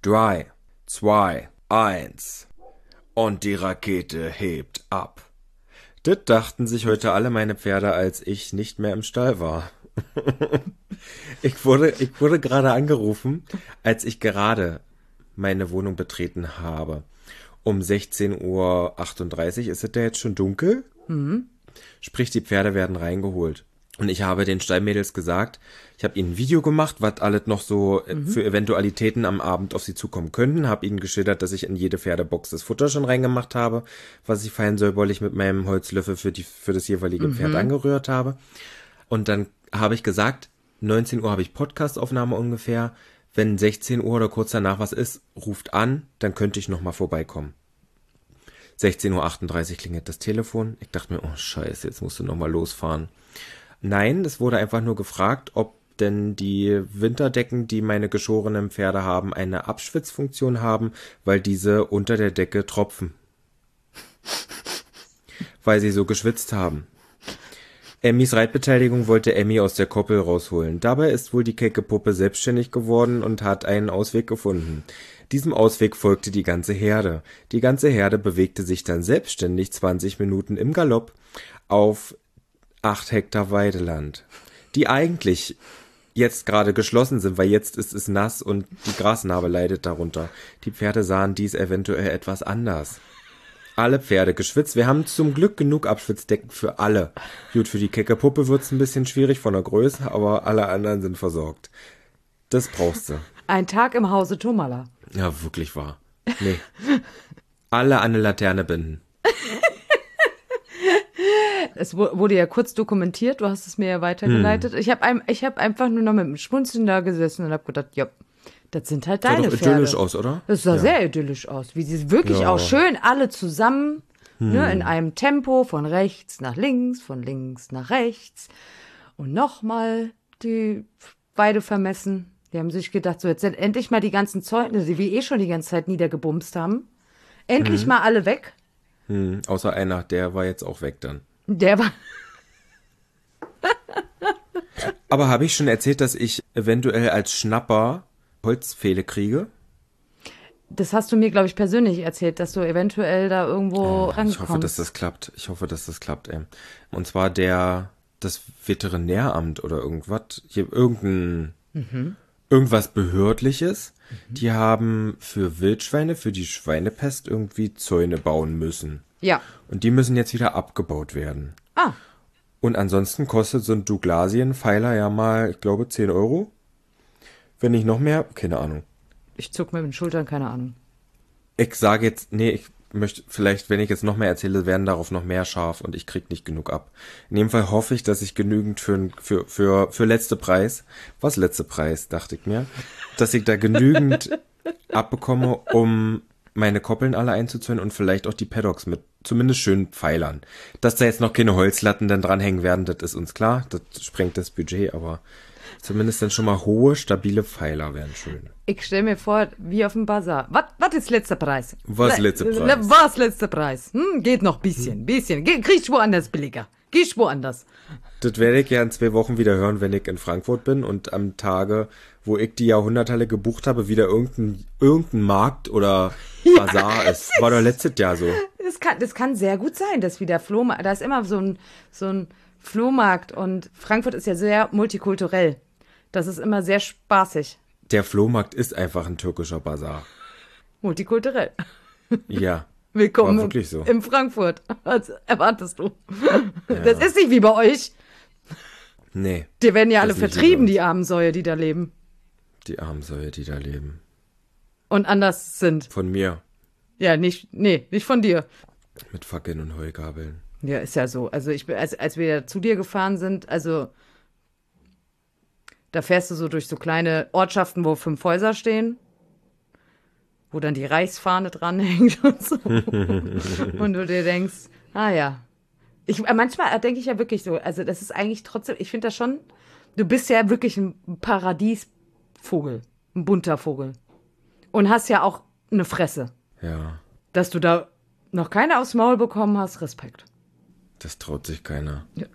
3, 2, 1 und die Rakete hebt ab. Das dachten sich heute alle meine Pferde, als ich nicht mehr im Stall war. Ich wurde gerade angerufen, als ich gerade meine Wohnung betreten habe. Um 16:38 Uhr ist es ja jetzt schon dunkel. Sprich, die Pferde werden reingeholt. Und ich habe den Stallmädels gesagt, ich habe ihnen ein Video gemacht, was alles noch so für Eventualitäten am Abend auf sie zukommen könnten. Habe ihnen geschildert, dass ich in jede Pferdebox das Futter schon reingemacht habe, was ich fein säuberlich mit meinem Holzlöffel für das jeweilige Pferd angerührt habe. Und dann habe ich gesagt, 19 Uhr habe ich Podcastaufnahme ungefähr. Wenn 16 Uhr oder kurz danach was ist, ruft an, dann könnte ich nochmal vorbeikommen. 16:38 Uhr klingelt das Telefon. Ich dachte mir, oh scheiße, jetzt musst du nochmal losfahren. Nein, es wurde einfach nur gefragt, ob denn die Winterdecken, die meine geschorenen Pferde haben, eine Abschwitzfunktion haben, weil diese unter der Decke tropfen. Weil sie so geschwitzt haben. Emmys Reitbeteiligung wollte Emmy aus der Koppel rausholen. Dabei ist wohl die kecke Puppe selbstständig geworden und hat einen Ausweg gefunden. Diesem Ausweg folgte die ganze Herde. Die ganze Herde bewegte sich dann selbstständig 20 Minuten im Galopp auf 8 Hektar Weideland, die eigentlich jetzt gerade geschlossen sind, weil jetzt ist es nass und die Grasnarbe leidet darunter. Die Pferde sahen dies eventuell etwas anders. Alle Pferde geschwitzt. Wir haben zum Glück genug Abschwitzdecken für alle. Gut, für die kecke Puppe wird's ein bisschen schwierig von der Größe, aber alle anderen sind versorgt. Das brauchst du. Ein Tag im Hause Thomala. Ja, wirklich wahr. Nee. Alle an eine Laterne binden. Es wurde ja kurz dokumentiert, du hast es mir ja weitergeleitet. Ich hab einfach nur noch mit dem Schmunzeln da gesessen und hab gedacht, ja, das sind halt deine Pferde. Sah doch idyllisch aus, oder? Das sah sehr idyllisch aus, wie sie wirklich auch schön alle zusammen, ne, in einem Tempo von rechts nach links, von links nach rechts und nochmal die Weide vermessen. Die haben sich gedacht, so jetzt sind endlich mal die ganzen Zeugnisse, die wir schon die ganze Zeit niedergebumst haben, endlich mal alle weg. Außer einer, der war jetzt auch weg dann. Der war... Aber habe ich schon erzählt, dass ich eventuell als Schnapper Holzpfähle kriege? Das hast du mir, glaube ich, persönlich erzählt, dass du eventuell da irgendwo rankommst. Ich hoffe, dass das klappt. Ey. Und zwar das Veterinäramt oder irgendwas, hier irgendwas Behördliches. Die haben für Wildschweine, für die Schweinepest irgendwie Zäune bauen müssen. Ja. Und die müssen jetzt wieder abgebaut werden. Ah. Und ansonsten kostet so ein Douglasien-Pfeiler ja mal, ich glaube, 10 Euro. Wenn nicht noch mehr, keine Ahnung. Ich zuck mit den Schultern, keine Ahnung. Ich sage jetzt, nee, ich möchte, vielleicht, wenn ich jetzt noch mehr erzähle, werden darauf noch mehr scharf und ich krieg nicht genug ab. In dem Fall hoffe ich, dass ich genügend für letzte Preis, was letzte Preis, dachte ich mir, dass ich da genügend abbekomme, um meine Koppeln alle einzuzäunen und vielleicht auch die Paddocks mit zumindest schönen Pfeilern. Dass da jetzt noch keine Holzlatten dann dranhängen werden, das ist uns klar, das sprengt das Budget, aber zumindest dann schon mal hohe, stabile Pfeiler wären schön. Ich stelle mir vor, wie auf dem Bazar. Was ist letzter Preis? Was letzter Preis? Was letzter Preis? Geht noch bisschen. Kriegst woanders billiger. Gehst woanders. Das werde ich ja in 2 Wochen wieder hören, wenn ich in Frankfurt bin und am Tage, wo ich die Jahrhunderthalle gebucht habe, wieder irgendein Markt oder Bazar ist. War doch letztes Jahr so. Das kann sehr gut sein, dass wieder Flohmarkt, da ist immer so ein Flohmarkt und Frankfurt ist ja sehr multikulturell. Das ist immer sehr spaßig. Der Flohmarkt ist einfach ein türkischer Bazar. Multikulturell. Ja. Willkommen war wirklich so. in Frankfurt. Was erwartest du? Ja. Das ist nicht wie bei euch. Nee. Die werden ja alle vertrieben, die armen Säue, die da leben. Die armen Säue, die da leben. Und anders sind. Von mir. Ja, nicht von dir. Mit Fackeln und Heugabeln. Ja, ist ja so. Also als wir zu dir gefahren sind, also da fährst du so durch so kleine Ortschaften, wo 5 Häuser stehen, wo dann die Reichsfahne dranhängt und so. Und du dir denkst, ja. Manchmal denke ich ja wirklich so, also das ist eigentlich trotzdem, ich finde das schon, du bist ja wirklich ein Paradiesvogel, ein bunter Vogel. Und hast ja auch eine Fresse. Ja. Dass du da noch keine aufs Maul bekommen hast, Respekt. Das traut sich keiner. Ja.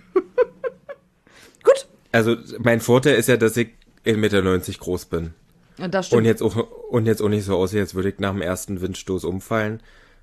Gut. Also mein Vorteil ist ja, dass ich 1,90 Meter groß bin. Und das stimmt. Und jetzt auch nicht so aussehen, als würde ich nach dem ersten Windstoß umfallen.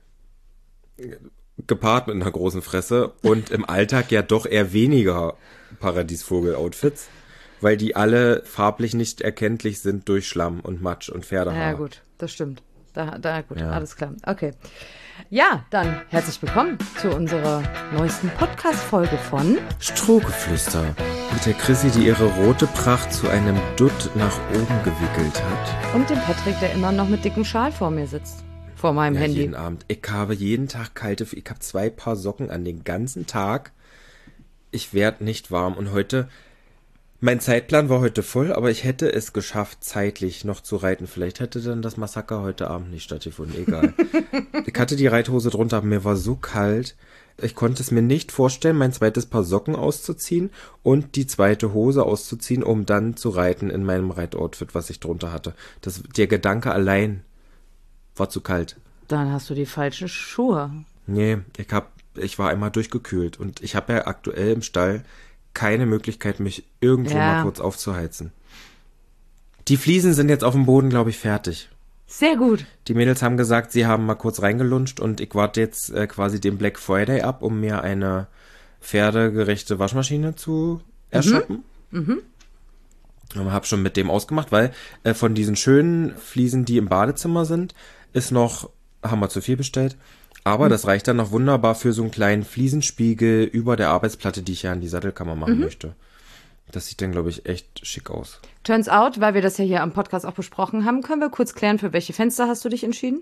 Gepaart mit einer großen Fresse und im Alltag ja doch eher weniger Paradiesvogel-Outfits, weil die alle farblich nicht erkenntlich sind durch Schlamm und Matsch und Pferdehaar. Ja, gut, das stimmt. Gut, ja. Alles klar. Okay. Ja, dann herzlich willkommen zu unserer neuesten Podcast-Folge von Strohgeflüster mit der Chrissy, die ihre rote Pracht zu einem Dutt nach oben gewickelt hat. Und dem Patrick, der immer noch mit dicken Schal vor mir sitzt. Vor meinem Handy. Jeden Abend. Ich habe jeden Tag ich habe 2 Paar Socken an den ganzen Tag. Ich werde nicht warm. Und heute, mein Zeitplan war heute voll, aber ich hätte es geschafft, zeitlich noch zu reiten. Vielleicht hätte dann das Massaker heute Abend nicht stattgefunden. Egal. Ich hatte die Reithose drunter, aber mir war so kalt. Ich konnte es mir nicht vorstellen, mein zweites Paar Socken auszuziehen und die zweite Hose auszuziehen, um dann zu reiten in meinem Reitoutfit, was ich drunter hatte. Der Gedanke allein war zu kalt. Dann hast du die falschen Schuhe. Nee, ich war einmal durchgekühlt und ich habe ja aktuell im Stall keine Möglichkeit, mich irgendwo mal kurz aufzuheizen. Die Fliesen sind jetzt auf dem Boden, glaube ich, fertig. Sehr gut. Die Mädels haben gesagt, sie haben mal kurz reingelunscht und ich warte jetzt quasi den Black Friday ab, um mir eine pferdegerechte Waschmaschine zu erschaffen. Hab schon mit dem ausgemacht, weil von diesen schönen Fliesen, die im Badezimmer sind, haben wir zu viel bestellt. Aber das reicht dann noch wunderbar für so einen kleinen Fliesenspiegel über der Arbeitsplatte, die ich ja an die Sattelkammer machen möchte. Das sieht dann, glaube ich, echt schick aus. Turns out, weil wir das ja hier am Podcast auch besprochen haben, können wir kurz klären, für welche Fenster hast du dich entschieden?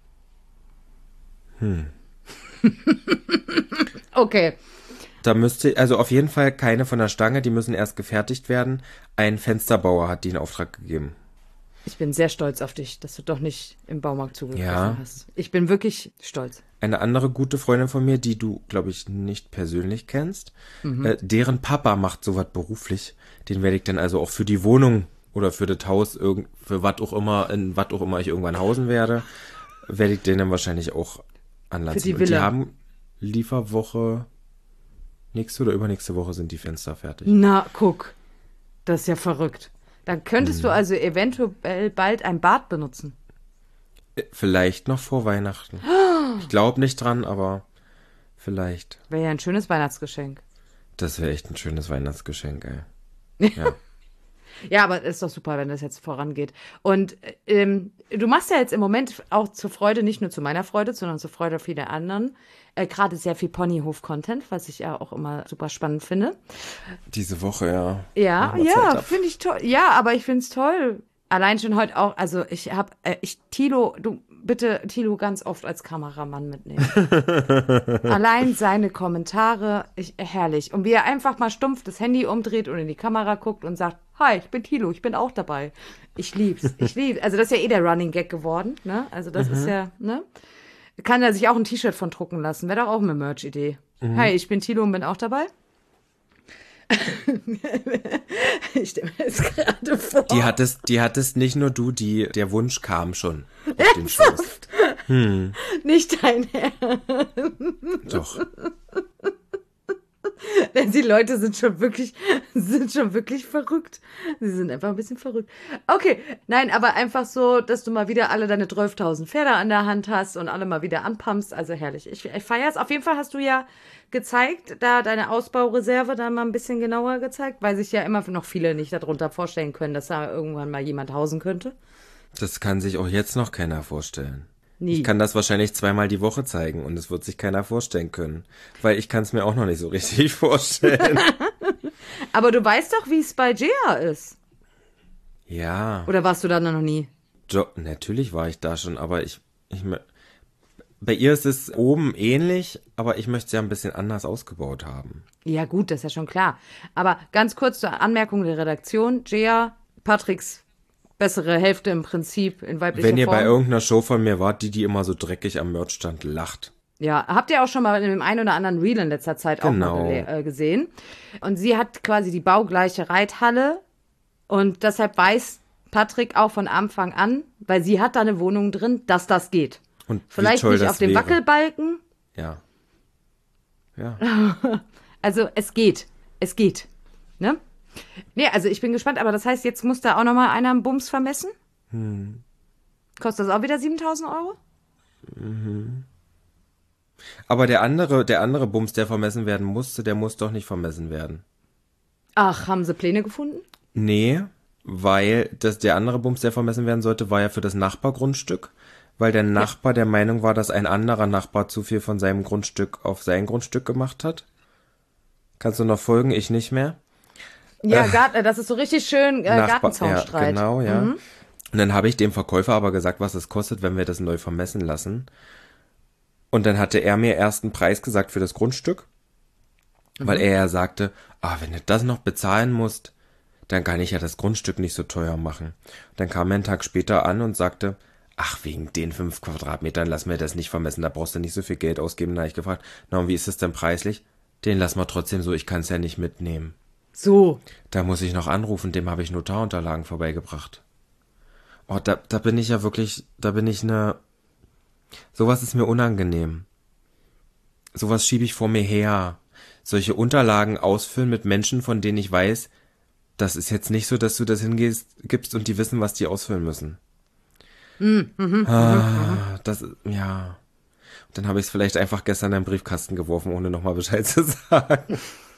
Okay. Da also auf jeden Fall keine von der Stange, die müssen erst gefertigt werden. Ein Fensterbauer hat die in Auftrag gegeben. Ich bin sehr stolz auf dich, dass du doch nicht im Baumarkt zugegriffen hast. Ich bin wirklich stolz. Eine andere gute Freundin von mir, die du, glaube ich, nicht persönlich kennst, deren Papa macht sowas beruflich. Den werde ich dann also auch für die Wohnung oder für das Haus, für was auch immer, in was auch immer ich irgendwann hausen werde, werde ich den dann wahrscheinlich auch anlassen. Für die Villa. Und die haben Lieferwoche, nächste oder übernächste Woche sind die Fenster fertig. Na, guck. Das ist ja verrückt. Dann könntest du also eventuell bald ein Bad benutzen. Vielleicht noch vor Weihnachten. Ich glaube nicht dran, aber vielleicht. Wäre ja ein schönes Weihnachtsgeschenk. Das wäre echt ein schönes Weihnachtsgeschenk, ey. Ja. Ja, aber ist doch super, wenn das jetzt vorangeht. Und du machst ja jetzt im Moment auch zur Freude, nicht nur zu meiner Freude, sondern zur Freude vieler anderen, gerade sehr viel Ponyhof-Content, was ich ja auch immer super spannend finde. Diese Woche, ja. Ja, finde ich toll. Ja, aber ich finde es toll. Allein schon heute auch, also Thilo, Thilo ganz oft als Kameramann mitnehmen. Allein seine Kommentare, herrlich. Und wie er einfach mal stumpf das Handy umdreht und in die Kamera guckt und sagt, hi, ich bin Thilo, ich bin auch dabei. Ich lieb's. Also das ist ja eh der Running Gag geworden, ne? Also das ist ja, ne? Kann er sich auch ein T-Shirt von drucken lassen. Wäre doch auch eine Merch-Idee. Hi, ich bin Thilo und bin auch dabei. Ich stelle mir das gerade vor. Die hattest nicht nur du, der Wunsch kam schon auf den Schoß. Nicht dein Ernst. Doch. Denn die Leute sind schon wirklich verrückt. Sie sind einfach ein bisschen verrückt. Okay, nein, aber einfach so, dass du mal wieder alle deine 12.000 Pferde an der Hand hast und alle mal wieder anpumpst. Also herrlich. Ich feiere es. Auf jeden Fall hast du ja gezeigt, da deine Ausbaureserve da mal ein bisschen genauer gezeigt, weil sich ja immer noch viele nicht darunter vorstellen können, dass da irgendwann mal jemand hausen könnte. Das kann sich auch jetzt noch keiner vorstellen. Nie. Ich kann das wahrscheinlich 2-mal die Woche zeigen und es wird sich keiner vorstellen können, weil ich kann es mir auch noch nicht so richtig vorstellen. Aber du weißt doch, wie es bei Gea ist. Ja. Oder warst du da noch nie? Natürlich war ich da schon, aber bei ihr ist es oben ähnlich, aber ich möchte es ja ein bisschen anders ausgebaut haben. Ja gut, das ist ja schon klar. Aber ganz kurz zur Anmerkung der Redaktion. Gea, Patricks bessere Hälfte im Prinzip in weiblicher Form. Wenn ihr bei irgendeiner Show von mir wart, die immer so dreckig am Merchstand lacht. Ja, habt ihr auch schon mal in dem einen oder anderen Reel in letzter Zeit auch mal gesehen. Und sie hat quasi die baugleiche Reithalle und deshalb weiß Patrick auch von Anfang an, weil sie hat da eine Wohnung drin, dass das geht. Und vielleicht nicht auf dem Wackelbalken. Ja. Ja. Also es geht. Ne? Nee, also ich bin gespannt, aber das heißt, jetzt muss da auch noch mal einer einen Bums vermessen? Kostet das auch wieder 7.000 Euro? Aber der andere Bums, der vermessen werden musste, der muss doch nicht vermessen werden. Ach, haben sie Pläne gefunden? Nee, weil der andere Bums, der vermessen werden sollte, war ja für das Nachbargrundstück, weil der Nachbar der Meinung war, dass ein anderer Nachbar zu viel von seinem Grundstück auf sein Grundstück gemacht hat. Kannst du noch folgen? Ich nicht mehr. Ja, das ist so richtig schön Gartenzaunstreit. Ja, genau, ja. Und dann habe ich dem Verkäufer aber gesagt, was es kostet, wenn wir das neu vermessen lassen. Und dann hatte er mir erst einen Preis gesagt für das Grundstück, weil er ja sagte, wenn du das noch bezahlen musst, dann kann ich ja das Grundstück nicht so teuer machen. Dann kam er einen Tag später an und sagte, ach, wegen den 5 Quadratmetern lassen wir das nicht vermessen, da brauchst du nicht so viel Geld ausgeben. Da habe ich gefragt, na und wie ist es denn preislich? Den lassen wir trotzdem so, ich kann es ja nicht mitnehmen. So. Da muss ich noch anrufen, dem habe ich Notarunterlagen vorbeigebracht. Oh, da bin ich ja wirklich, sowas ist mir unangenehm. Sowas schiebe ich vor mir her. Solche Unterlagen ausfüllen mit Menschen, von denen ich weiß, das ist jetzt nicht so, dass du das gibst und die wissen, was die ausfüllen müssen. Ja. Dann habe ich es vielleicht einfach gestern in den Briefkasten geworfen, ohne nochmal Bescheid zu sagen.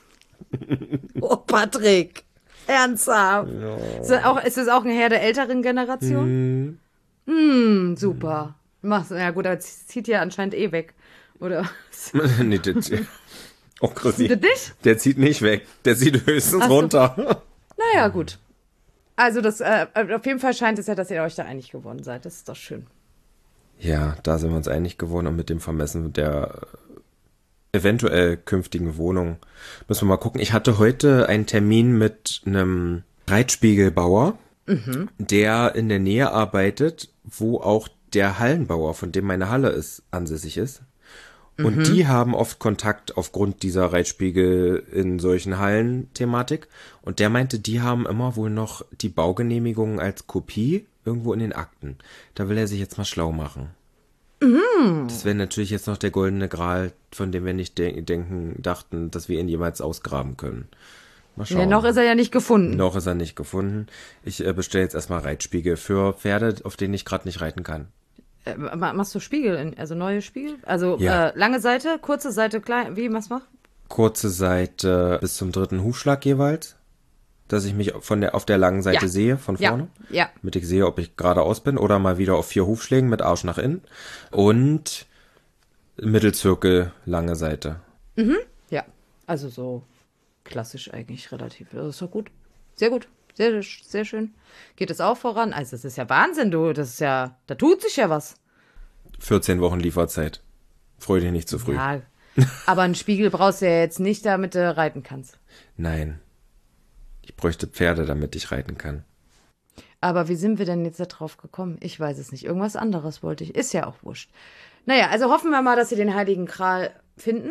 Oh, Patrick. Ernsthaft. Ja. Ist das auch ein Herr der älteren Generation? Super. Ja gut, aber zieht ja anscheinend weg. Oder? Nee, oh, Chrissy. Nicht? Der zieht nicht weg. Der zieht höchstens runter. Naja, gut. Also auf jeden Fall scheint es ja, dass ihr euch da einig geworden seid. Das ist doch schön. Ja, da sind wir uns einig geworden und mit dem Vermessen der eventuell künftigen Wohnung müssen wir mal gucken. Ich hatte heute einen Termin mit einem Reitspiegelbauer, der in der Nähe arbeitet, wo auch der Hallenbauer, von dem meine Halle ansässig ist. Und die haben oft Kontakt aufgrund dieser Reitspiegel in solchen Hallen-Thematik. Und der meinte, die haben immer wohl noch die Baugenehmigungen als Kopie irgendwo in den Akten. Da will er sich jetzt mal schlau machen. Das wäre natürlich jetzt noch der goldene Gral, von dem wir nicht dachten, dass wir ihn jemals ausgraben können. Mal schauen. Ja, noch ist er ja nicht gefunden. Noch ist er nicht gefunden. Ich bestelle jetzt erstmal Reitspiegel für Pferde, auf denen ich gerade nicht reiten kann. Machst du Spiegel, also neue Spiegel? Also Ja. Lange Seite, kurze Seite, klein, wie was machst du? Kurze Seite bis zum 3. Hufschlag jeweils, dass ich mich auf der langen Seite sehe, von vorne. Ja. Damit ich sehe, ob ich geradeaus bin oder mal wieder auf 4 Hufschlägen mit Arsch nach innen. Und Mittelzirkel, lange Seite. Ja, also so klassisch eigentlich relativ. Das ist doch gut. Sehr gut. Sehr, sehr schön. Geht es auch voran? Also, das ist ja Wahnsinn, da tut sich ja was. 14 Wochen Lieferzeit. Freu dich nicht zu früh. Ja, aber einen Spiegel brauchst du ja jetzt nicht, damit du reiten kannst. Nein. Ich bräuchte Pferde, damit ich reiten kann. Aber wie sind wir denn jetzt da drauf gekommen? Ich weiß es nicht. Irgendwas anderes wollte ich. Ist ja auch wurscht. Naja, also hoffen wir mal, dass sie den Heiligen Gral finden.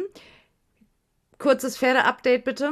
Kurzes Pferde-Update bitte.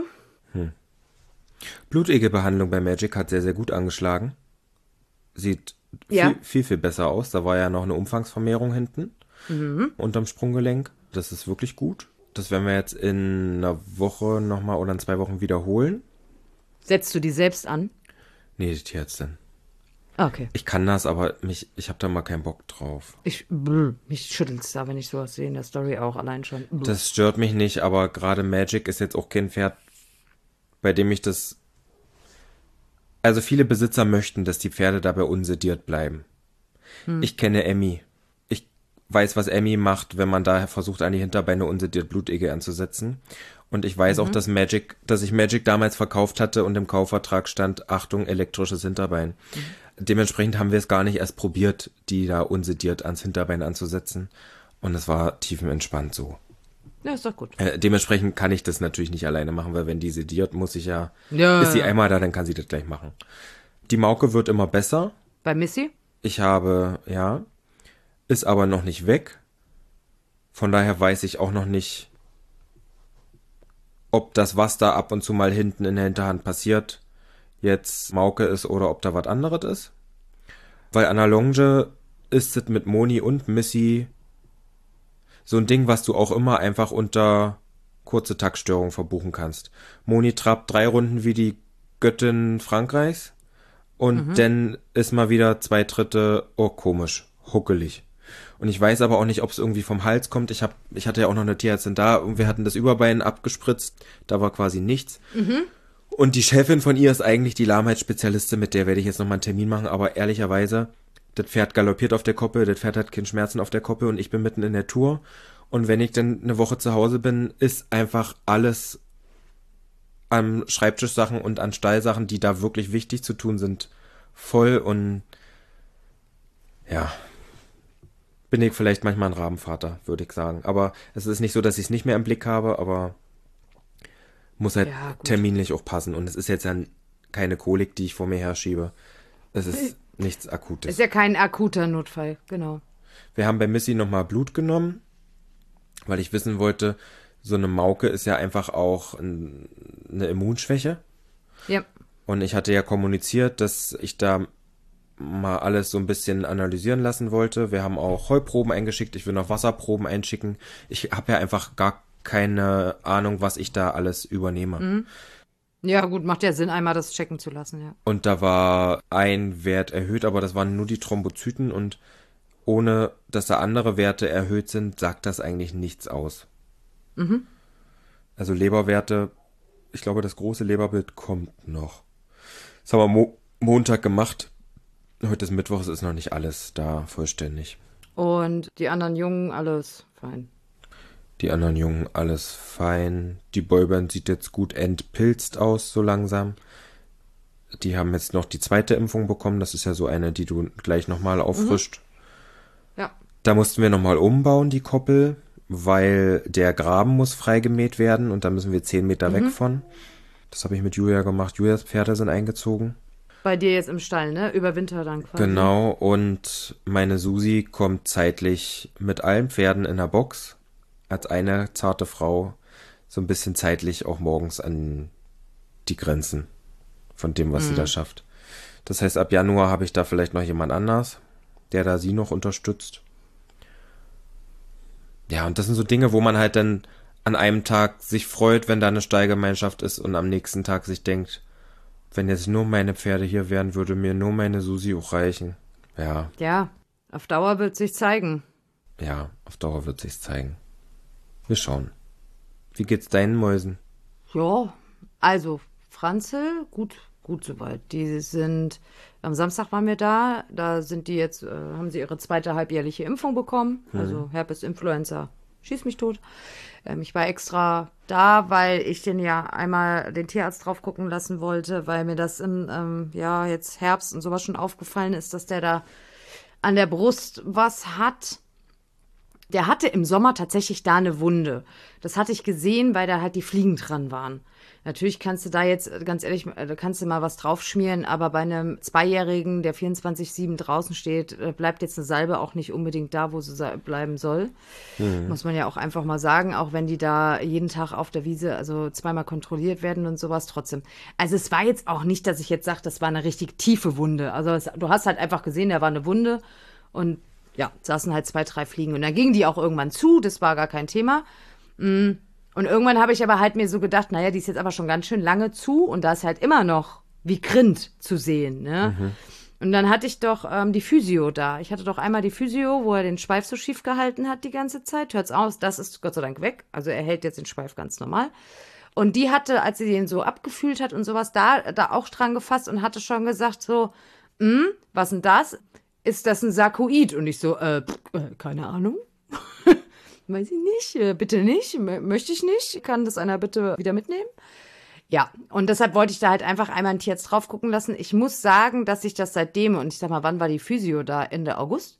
Blutegelbehandlung bei Magic hat sehr, sehr gut angeschlagen. Sieht viel besser aus. Da war ja noch eine Umfangsvermehrung hinten unterm Sprunggelenk. Das ist wirklich gut. Das werden wir jetzt in einer Woche nochmal oder in 2 Wochen wiederholen. Setzt du die selbst an? Nee, die Tierärztin. Okay. Ich kann das, aber ich habe da mal keinen Bock drauf. Mich schüttelt's da, wenn ich sowas sehe in der Story auch allein schon. Das stört mich nicht, aber gerade Magic ist jetzt auch kein Pferd, bei dem ich das... Also viele Besitzer möchten, dass die Pferde dabei unsediert bleiben. Ich kenne Emmy. Ich weiß, was Emmy macht, wenn man da versucht, an die Hinterbeine unsediert Blutegel anzusetzen. Und ich weiß auch, dass ich Magic damals verkauft hatte und im Kaufvertrag stand, Achtung, elektrisches Hinterbein. Dementsprechend haben wir es gar nicht erst probiert, die da unsediert ans Hinterbein anzusetzen. Und es war tiefenentspannt so. Ja, ist doch gut. Dementsprechend kann ich das natürlich nicht alleine machen, weil wenn die sediert, ist sie einmal da, dann kann sie das gleich machen. Die Mauke wird immer besser. Bei Missy? Ist aber noch nicht weg. Von daher weiß ich auch noch nicht, ob das, was da ab und zu mal hinten in der Hinterhand passiert, jetzt Mauke ist oder ob da was anderes ist. Weil an der Longe ist es mit Moni und Missy so ein Ding, was du auch immer einfach unter kurze Taktstörung verbuchen kannst. Moni trabt 3 Runden wie die Göttin Frankreichs Und dann ist mal wieder 2/3, oh komisch, huckelig. Und ich weiß aber auch nicht, ob es irgendwie vom Hals kommt. Ich hatte ja auch noch eine Tierärztin da. Und wir hatten das Überbein abgespritzt. Da war quasi nichts. Und die Chefin von ihr ist eigentlich die Lahmheitsspezialistin. Mit der werde ich jetzt nochmal einen Termin machen. Aber ehrlicherweise, das Pferd galoppiert auf der Koppel. Das Pferd hat keine Schmerzen auf der Koppel. Und ich bin mitten in der Tour. Und wenn ich dann eine Woche zu Hause bin, ist einfach alles an Schreibtischsachen und an Stallsachen, die da wirklich wichtig zu tun sind, voll. Und ja, bin ich vielleicht manchmal ein Rabenvater, würde ich sagen. Aber es ist nicht so, dass ich es nicht mehr im Blick habe, aber muss halt terminlich auch passen. Und es ist jetzt ja keine Kolik, die ich vor mir herschiebe. Es ist nichts Akutes. Ist ja kein akuter Notfall, genau. Wir haben bei Missy nochmal Blut genommen, weil ich wissen wollte, so eine Mauke ist ja einfach auch eine Immunschwäche. Ja. Und ich hatte ja kommuniziert, dass ich da mal alles so ein bisschen analysieren lassen wollte. Wir haben auch Heuproben eingeschickt, ich will noch Wasserproben einschicken. Ich habe ja einfach gar keine Ahnung, was ich da alles übernehme. Ja, gut, macht ja Sinn, einmal das checken zu lassen, ja. Und da war ein Wert erhöht, aber das waren nur die Thrombozyten und ohne, dass da andere Werte erhöht sind, sagt das eigentlich nichts aus. Also Leberwerte, ich glaube, das große Leberbild kommt noch. Das haben wir Montag gemacht. Heute ist Mittwoch, es ist noch nicht alles da vollständig. Und die anderen Jungen, alles fein. Die anderen Jungen, alles fein. Die Boyband sieht jetzt gut entpilzt aus, so langsam. Die haben jetzt noch die zweite Impfung bekommen. Das ist ja so eine, die du gleich nochmal auffrischt. Ja. Da mussten wir nochmal umbauen, die Koppel, weil der Graben muss freigemäht werden und da müssen wir 10 Meter weg von. Das habe ich mit Julia gemacht. Julias Pferde sind eingezogen. Bei dir jetzt im Stall, ne? Über Winter dann quasi. Genau, und meine Susi kommt zeitlich mit allen Pferden in der Box als eine zarte Frau so ein bisschen zeitlich auch morgens an die Grenzen von dem, was sie da schafft. Das heißt, ab Januar habe ich da vielleicht noch jemand anders, der da sie noch unterstützt. Ja, und das sind so Dinge, wo man halt dann an einem Tag sich freut, wenn da eine Stallgemeinschaft ist und am nächsten Tag sich denkt, wenn jetzt nur meine Pferde hier wären, würde mir nur meine Susi auch reichen. Ja. Ja, auf Dauer wird sich zeigen. Ja, auf Dauer wird sich's zeigen. Wir schauen. Wie geht's deinen Mäusen? Ja, also Franzl, gut soweit. Die sind, am Samstag waren wir da sind die jetzt, haben sie ihre zweite halbjährliche Impfung bekommen, also Herpes, Influenza, schieß mich tot. Ich war extra da, weil ich den ja einmal den Tierarzt drauf gucken lassen wollte, weil mir das jetzt Herbst und sowas schon aufgefallen ist, dass der da an der Brust was hat. Der hatte im Sommer tatsächlich da eine Wunde. Das hatte ich gesehen, weil da halt die Fliegen dran waren. Natürlich kannst du da jetzt, ganz ehrlich, kannst du mal was draufschmieren, aber bei einem Zweijährigen, der 24/7 draußen steht, bleibt jetzt eine Salbe auch nicht unbedingt da, wo sie bleiben soll. Muss man ja auch einfach mal sagen, auch wenn die da jeden Tag auf der Wiese, also zweimal kontrolliert werden und sowas trotzdem. Also es war jetzt auch nicht, dass ich jetzt sage, das war eine richtig tiefe Wunde. Also du hast halt einfach gesehen, da war eine Wunde und ja, saßen halt 2, 3 Fliegen. Und dann gingen die auch irgendwann zu, das war gar kein Thema. Und irgendwann habe ich aber halt mir so gedacht, naja, die ist jetzt aber schon ganz schön lange zu und da ist halt immer noch wie Grind zu sehen, ne? Und dann hatte ich doch die Physio da. Ich hatte doch einmal die Physio, wo er den Schweif so schief gehalten hat die ganze Zeit. Hört's aus, das ist Gott sei Dank weg. Also er hält jetzt den Schweif ganz normal. Und die hatte, als sie den so abgefühlt hat und sowas, da auch dran gefasst und hatte schon gesagt so, was denn das? Ist das ein Sarkoid? Und ich so, keine Ahnung. Weiß ich nicht, bitte nicht, möchte ich nicht. Kann das einer bitte wieder mitnehmen? Ja, und deshalb wollte ich da halt einfach einmal einen Tierarzt drauf gucken lassen. Ich muss sagen, dass sich das seitdem, und ich sag mal, wann war die Physio da? Ende August?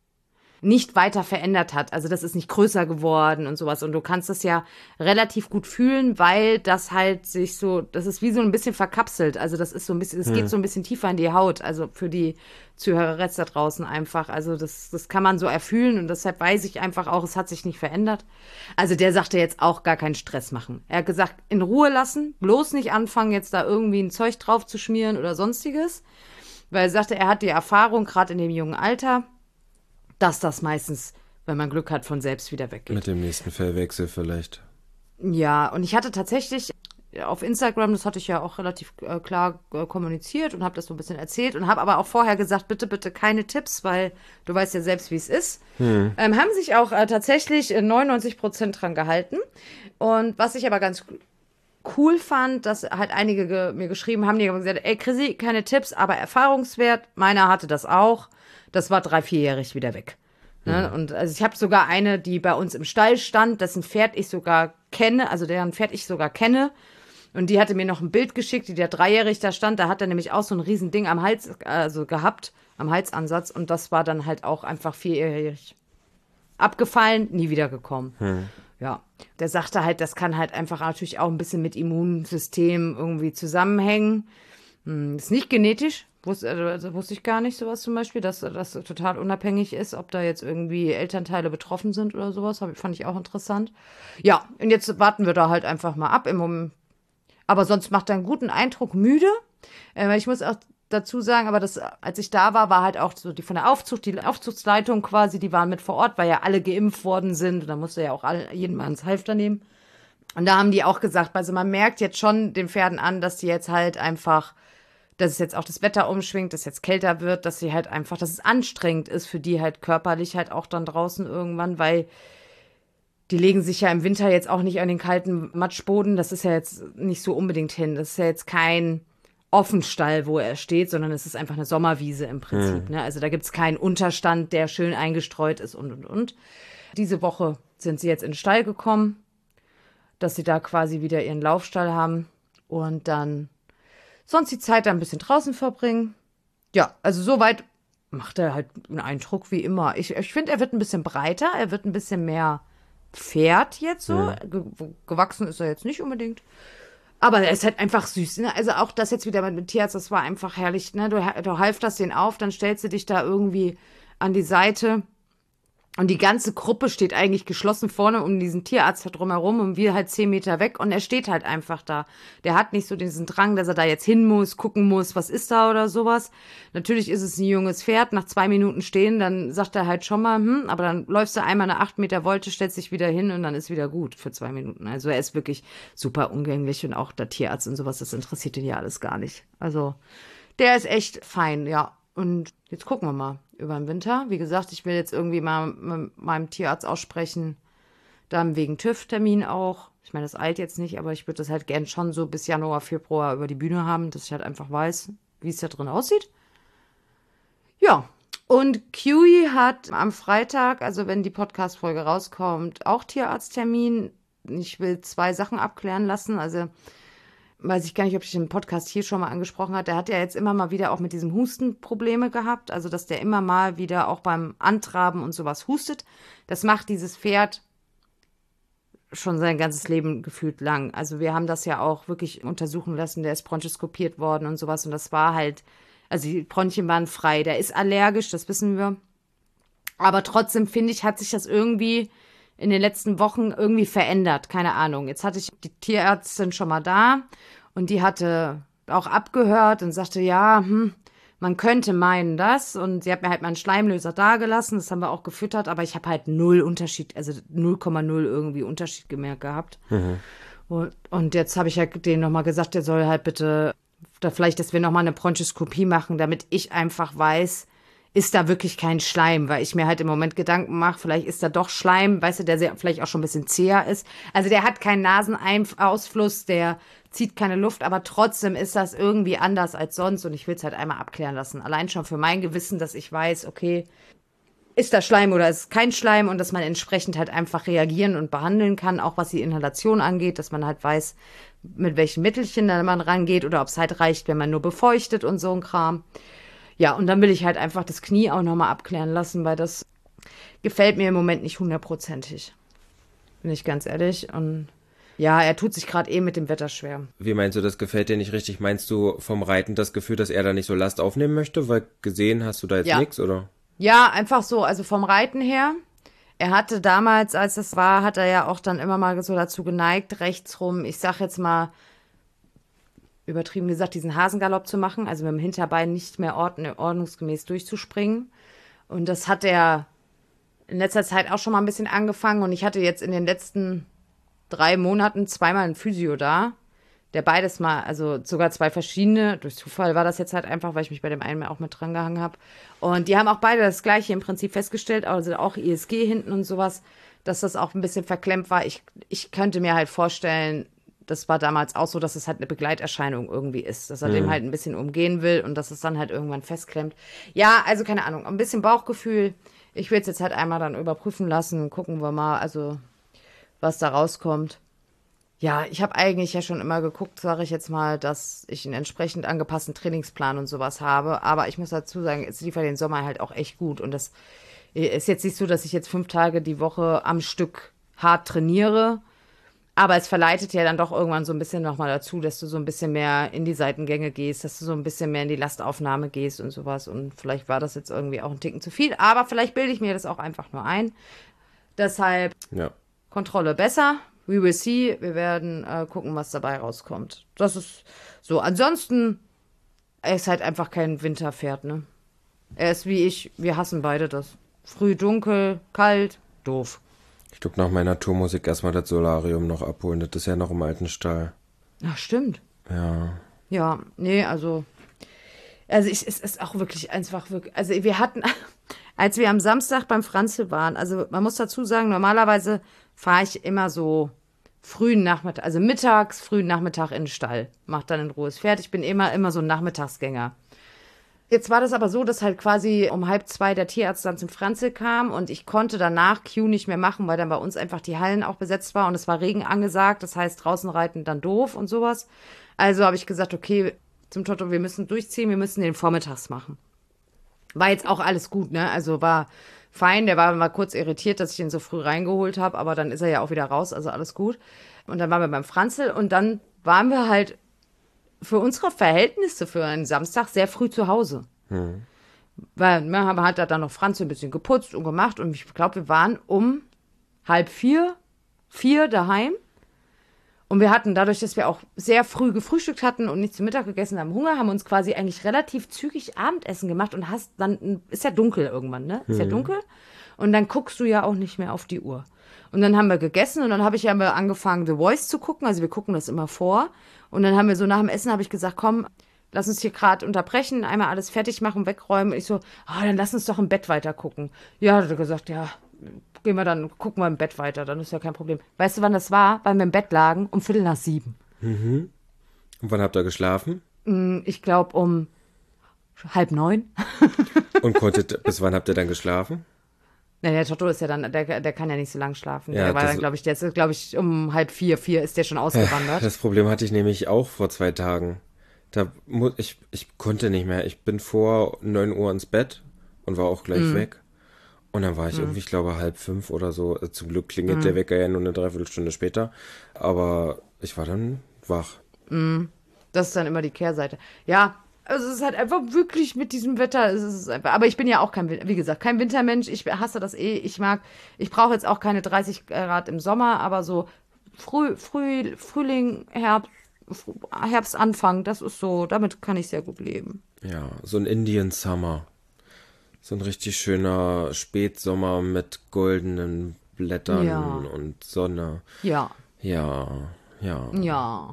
Nicht weiter verändert hat. Also das ist nicht größer geworden und sowas. Und du kannst es ja relativ gut fühlen, weil das halt sich so, das ist wie so ein bisschen verkapselt. Also das ist so ein bisschen, es geht so ein bisschen tiefer in die Haut. Also für die Zuhörer da draußen einfach. Also das kann man so erfühlen und deshalb weiß ich einfach auch, es hat sich nicht verändert. Also der sagte jetzt auch gar keinen Stress machen. Er hat gesagt, in Ruhe lassen, bloß nicht anfangen, jetzt da irgendwie ein Zeug drauf zu schmieren oder sonstiges. Weil er sagte, er hat die Erfahrung, gerade in dem jungen Alter, dass das meistens, wenn man Glück hat, von selbst wieder weggeht. Mit dem nächsten Fellwechsel vielleicht. Ja, und ich hatte tatsächlich auf Instagram, das hatte ich ja auch relativ klar kommuniziert und habe das so ein bisschen erzählt und habe aber auch vorher gesagt, bitte, bitte keine Tipps, weil du weißt ja selbst, wie es ist. Haben sich auch tatsächlich 99% dran gehalten. Und was ich aber ganz cool fand, dass halt einige mir geschrieben haben, die haben gesagt, ey Chrissy, keine Tipps, aber Erfahrungswert. Meiner hatte das auch. Das war 3-4-jährig wieder weg. Ne? Und also ich habe sogar eine, die bei uns im Stall stand, dessen Pferd ich sogar kenne, also deren Pferd ich sogar kenne. Und die hatte mir noch ein Bild geschickt, die der 3-jährig da stand. Da hat er nämlich auch so ein riesen Ding am Hals, also gehabt, am Halsansatz. Und das war dann halt auch einfach 4-jährig abgefallen, nie wiedergekommen. Ja, der sagte halt, das kann halt einfach natürlich auch ein bisschen mit Immunsystem irgendwie zusammenhängen. Ist nicht genetisch, wusste ich gar nicht, sowas zum Beispiel, dass das total unabhängig ist, ob da jetzt irgendwie Elternteile betroffen sind oder sowas, fand ich auch interessant. Ja, und jetzt warten wir da halt einfach mal ab. Im Moment. Aber sonst macht er einen guten Eindruck, müde. Ich muss auch dazu sagen, aber das, als ich da war, war halt auch so die von der Aufzucht, die Aufzuchtsleitung quasi, die waren mit vor Ort, weil ja alle geimpft worden sind. Und da musste ja auch jeden mal ins Halfter nehmen. Und da haben die auch gesagt, also man merkt jetzt schon den Pferden an, dass die jetzt halt einfach, dass es jetzt auch das Wetter umschwingt, dass jetzt kälter wird, dass sie halt einfach, dass es anstrengend ist für die halt körperlich halt auch dann draußen irgendwann, weil die legen sich ja im Winter jetzt auch nicht an den kalten Matschboden. Das ist ja jetzt nicht so unbedingt hin. Das ist ja jetzt kein Offenstall, wo er steht, sondern es ist einfach eine Sommerwiese im Prinzip. Ne? Also da gibt es keinen Unterstand, der schön eingestreut ist und. Diese Woche sind sie jetzt in den Stall gekommen, dass sie da quasi wieder ihren Laufstall haben und dann sonst die Zeit da ein bisschen draußen verbringen. Ja, also soweit macht er halt einen Eindruck wie immer. Ich finde, er wird ein bisschen breiter, er wird ein bisschen mehr Pferd jetzt so. Gewachsen ist er jetzt nicht unbedingt. Aber er ist halt einfach süß. Ne? Also auch das jetzt wieder mit dem Tierarzt, das war einfach herrlich. Ne? Du halfterst den auf, dann stellst du dich da irgendwie an die Seite. Und die ganze Gruppe steht eigentlich geschlossen vorne um diesen Tierarzt drumherum und wir halt 10 Meter weg. Und er steht halt einfach da. Der hat nicht so diesen Drang, dass er da jetzt hin muss, gucken muss, was ist da oder sowas. Natürlich ist es ein junges Pferd. Nach 2 Minuten stehen, dann sagt er halt schon mal, aber dann läufst du einmal eine 8 Meter Volte, stellst dich wieder hin und dann ist wieder gut für 2 Minuten. Also er ist wirklich super umgänglich und auch der Tierarzt und sowas, das interessiert ihn ja alles gar nicht. Also der ist echt fein, ja. Und jetzt gucken wir mal über den Winter. Wie gesagt, ich will jetzt irgendwie mal mit meinem Tierarzt aussprechen, dann wegen TÜV-Termin auch. Ich meine, das eilt jetzt nicht, aber ich würde das halt gern schon so bis Januar, Februar über die Bühne haben, dass ich halt einfach weiß, wie es da drin aussieht. Ja, und Kiwi hat am Freitag, also wenn die Podcast-Folge rauskommt, auch Tierarzttermin. Ich will 2 Sachen abklären lassen, also weiß ich gar nicht, ob ich den Podcast hier schon mal angesprochen habe. Der hat ja jetzt immer mal wieder auch mit diesem Husten Probleme gehabt. Also, dass der immer mal wieder auch beim Antraben und sowas hustet. Das macht dieses Pferd schon sein ganzes Leben gefühlt lang. Also, wir haben das ja auch wirklich untersuchen lassen. Der ist bronchoskopiert worden und sowas. Und das war halt, also die Bronchien waren frei. Der ist allergisch, das wissen wir. Aber trotzdem, finde ich, hat sich das irgendwie in den letzten Wochen irgendwie verändert. Keine Ahnung. Jetzt hatte ich die Tierärztin schon mal da und die hatte auch abgehört und sagte, ja, man könnte meinen das. Und sie hat mir halt mal einen Schleimlöser dagelassen. Das haben wir auch gefüttert, aber ich habe halt 0 Unterschied, also 0,0 irgendwie Unterschied gemerkt gehabt. Und jetzt habe ich halt denen nochmal gesagt, der soll halt bitte, da vielleicht, dass wir nochmal eine Bronchoskopie machen, damit ich einfach weiß, ist da wirklich kein Schleim, weil ich mir halt im Moment Gedanken mache, vielleicht ist da doch Schleim, weißt du, der vielleicht auch schon ein bisschen zäher ist. Also der hat keinen Nasenausfluss, der zieht keine Luft, aber trotzdem ist das irgendwie anders als sonst und ich will es halt einmal abklären lassen. Allein schon für mein Gewissen, dass ich weiß, okay, ist da Schleim oder ist kein Schleim und dass man entsprechend halt einfach reagieren und behandeln kann, auch was die Inhalation angeht, dass man halt weiß, mit welchen Mittelchen da man rangeht oder ob es halt reicht, wenn man nur befeuchtet und so ein Kram. Ja, und dann will ich halt einfach das Knie auch nochmal abklären lassen, weil das gefällt mir im Moment nicht 100%. Bin ich ganz ehrlich. Und ja, er tut sich gerade mit dem Wetter schwer. Wie meinst du, das gefällt dir nicht richtig? Meinst du vom Reiten das Gefühl, dass er da nicht so Last aufnehmen möchte? Weil gesehen hast du da jetzt nichts, oder? Ja, einfach so, also vom Reiten her. Er hatte damals, als es war, hat er ja auch dann immer mal so dazu geneigt, rechts rum, ich sag jetzt mal, übertrieben gesagt, diesen Hasengalopp zu machen, also mit dem Hinterbein nicht mehr ordnungsgemäß durchzuspringen. Und das hat er in letzter Zeit auch schon mal ein bisschen angefangen. Und ich hatte jetzt in den letzten 3 Monaten 2-mal einen Physio da, der beides mal, also sogar 2 verschiedene, durch Zufall war das jetzt halt einfach, weil ich mich bei dem einen auch mit dran gehangen habe. Und die haben auch beide das Gleiche im Prinzip festgestellt, also auch ISG hinten und sowas, dass das auch ein bisschen verklemmt war. Ich könnte mir halt vorstellen, das war damals auch so, dass es halt eine Begleiterscheinung irgendwie ist, dass er dem halt ein bisschen umgehen will und dass es dann halt irgendwann festklemmt. Ja, also keine Ahnung, ein bisschen Bauchgefühl. Ich will es jetzt halt einmal dann überprüfen lassen, gucken wir mal, also was da rauskommt. Ja, ich habe eigentlich ja schon immer geguckt, sage ich jetzt mal, dass ich einen entsprechend angepassten Trainingsplan und sowas habe. Aber ich muss dazu sagen, es lief ja den Sommer halt auch echt gut. Und das ist jetzt nicht so, dass ich jetzt 5 Tage die Woche am Stück hart trainiere. Aber es verleitet ja dann doch irgendwann so ein bisschen nochmal dazu, dass du so ein bisschen mehr in die Seitengänge gehst, dass du so ein bisschen mehr in die Lastaufnahme gehst und sowas. Und vielleicht war das jetzt irgendwie auch ein Ticken zu viel. Aber vielleicht bilde ich mir das auch einfach nur ein. Deshalb Ja. Kontrolle besser. We will see. Wir werden gucken, was dabei rauskommt. Das ist so. Ansonsten, er ist halt einfach kein Winterpferd, ne? Er ist wie ich. Wir hassen beide das. Früh dunkel, kalt, doof. Ich glaube, nach meiner Tourmusik erstmal das Solarium noch abholen. Das ist ja noch im alten Stall. Ach, stimmt. Ja. Ja, nee, also es ist auch wirklich einfach wirklich, also wir hatten, als wir am Samstag beim Franzl waren, also man muss dazu sagen, normalerweise fahre ich immer so frühen Nachmittag, also mittags, frühen Nachmittag in den Stall, mach dann in Ruhe das Pferd. Ich bin immer so ein Nachmittagsgänger. Jetzt war das aber so, dass halt quasi um 1:30 der Tierarzt dann zum Franzl kam und ich konnte danach Q nicht mehr machen, weil dann bei uns einfach die Hallen auch besetzt war und es war Regen angesagt, das heißt draußen reiten dann doof und sowas. Also habe ich gesagt, okay, zum Toto, wir müssen durchziehen, wir müssen den vormittags machen. War jetzt auch alles gut, ne? Also war fein, der war mal kurz irritiert, dass ich ihn so früh reingeholt habe, aber dann ist er ja auch wieder raus, also alles gut. Und dann waren wir beim Franzl und dann waren wir halt für unsere Verhältnisse für einen Samstag sehr früh zu Hause. Weil man hat da dann noch Franz ein bisschen geputzt und gemacht und ich glaube, wir waren um 3:30, 4 daheim. Und wir hatten, dadurch, dass wir auch sehr früh gefrühstückt hatten und nicht zu Mittag gegessen haben, Hunger, haben wir uns quasi eigentlich relativ zügig Abendessen gemacht und dann ist ja dunkel irgendwann, ne? Ist ja dunkel. Und dann guckst du ja auch nicht mehr auf die Uhr. Und dann haben wir gegessen und dann habe ich ja mal angefangen, The Voice zu gucken. Also wir gucken das immer vor. Und dann haben wir so nach dem Essen, habe ich gesagt, komm, lass uns hier gerade unterbrechen, einmal alles fertig machen, wegräumen. Und ich so, dann lass uns doch im Bett weiter gucken. Ja, hat er gesagt, ja, gucken wir im Bett weiter, dann ist ja kein Problem. Weißt du, wann das war? Weil wir im Bett lagen, um 6:45. Und wann habt ihr geschlafen? Ich glaube um 8:30. Und bis wann habt ihr dann geschlafen? Na, der Toto ist ja dann, der kann ja nicht so lang schlafen. Ja, der war das- dann, der ist, glaube ich, um 3:30, 4 ist der schon ausgewandert. Das Problem hatte ich nämlich auch vor 2 Tagen. Ich konnte nicht mehr. Ich bin vor 9 Uhr ins Bett und war auch gleich weg. Und dann war ich irgendwie, ich glaube, 4:30 oder so. Zum Glück klingelt der Wecker ja nur eine Dreiviertelstunde später. Aber ich war dann wach. Das ist dann immer die Kehrseite. Ja, also es ist halt einfach wirklich mit diesem Wetter, es ist einfach, aber ich bin ja auch wie gesagt, kein Wintermensch. Ich hasse das eh. Ich brauche jetzt auch keine 30 Grad im Sommer, aber so Frühling, Herbstanfang, das ist so, damit kann ich sehr gut leben. Ja, so ein Indian Summer. So ein richtig schöner Spätsommer mit goldenen Blättern Ja. und Sonne. Ja, Ja, ja. ja.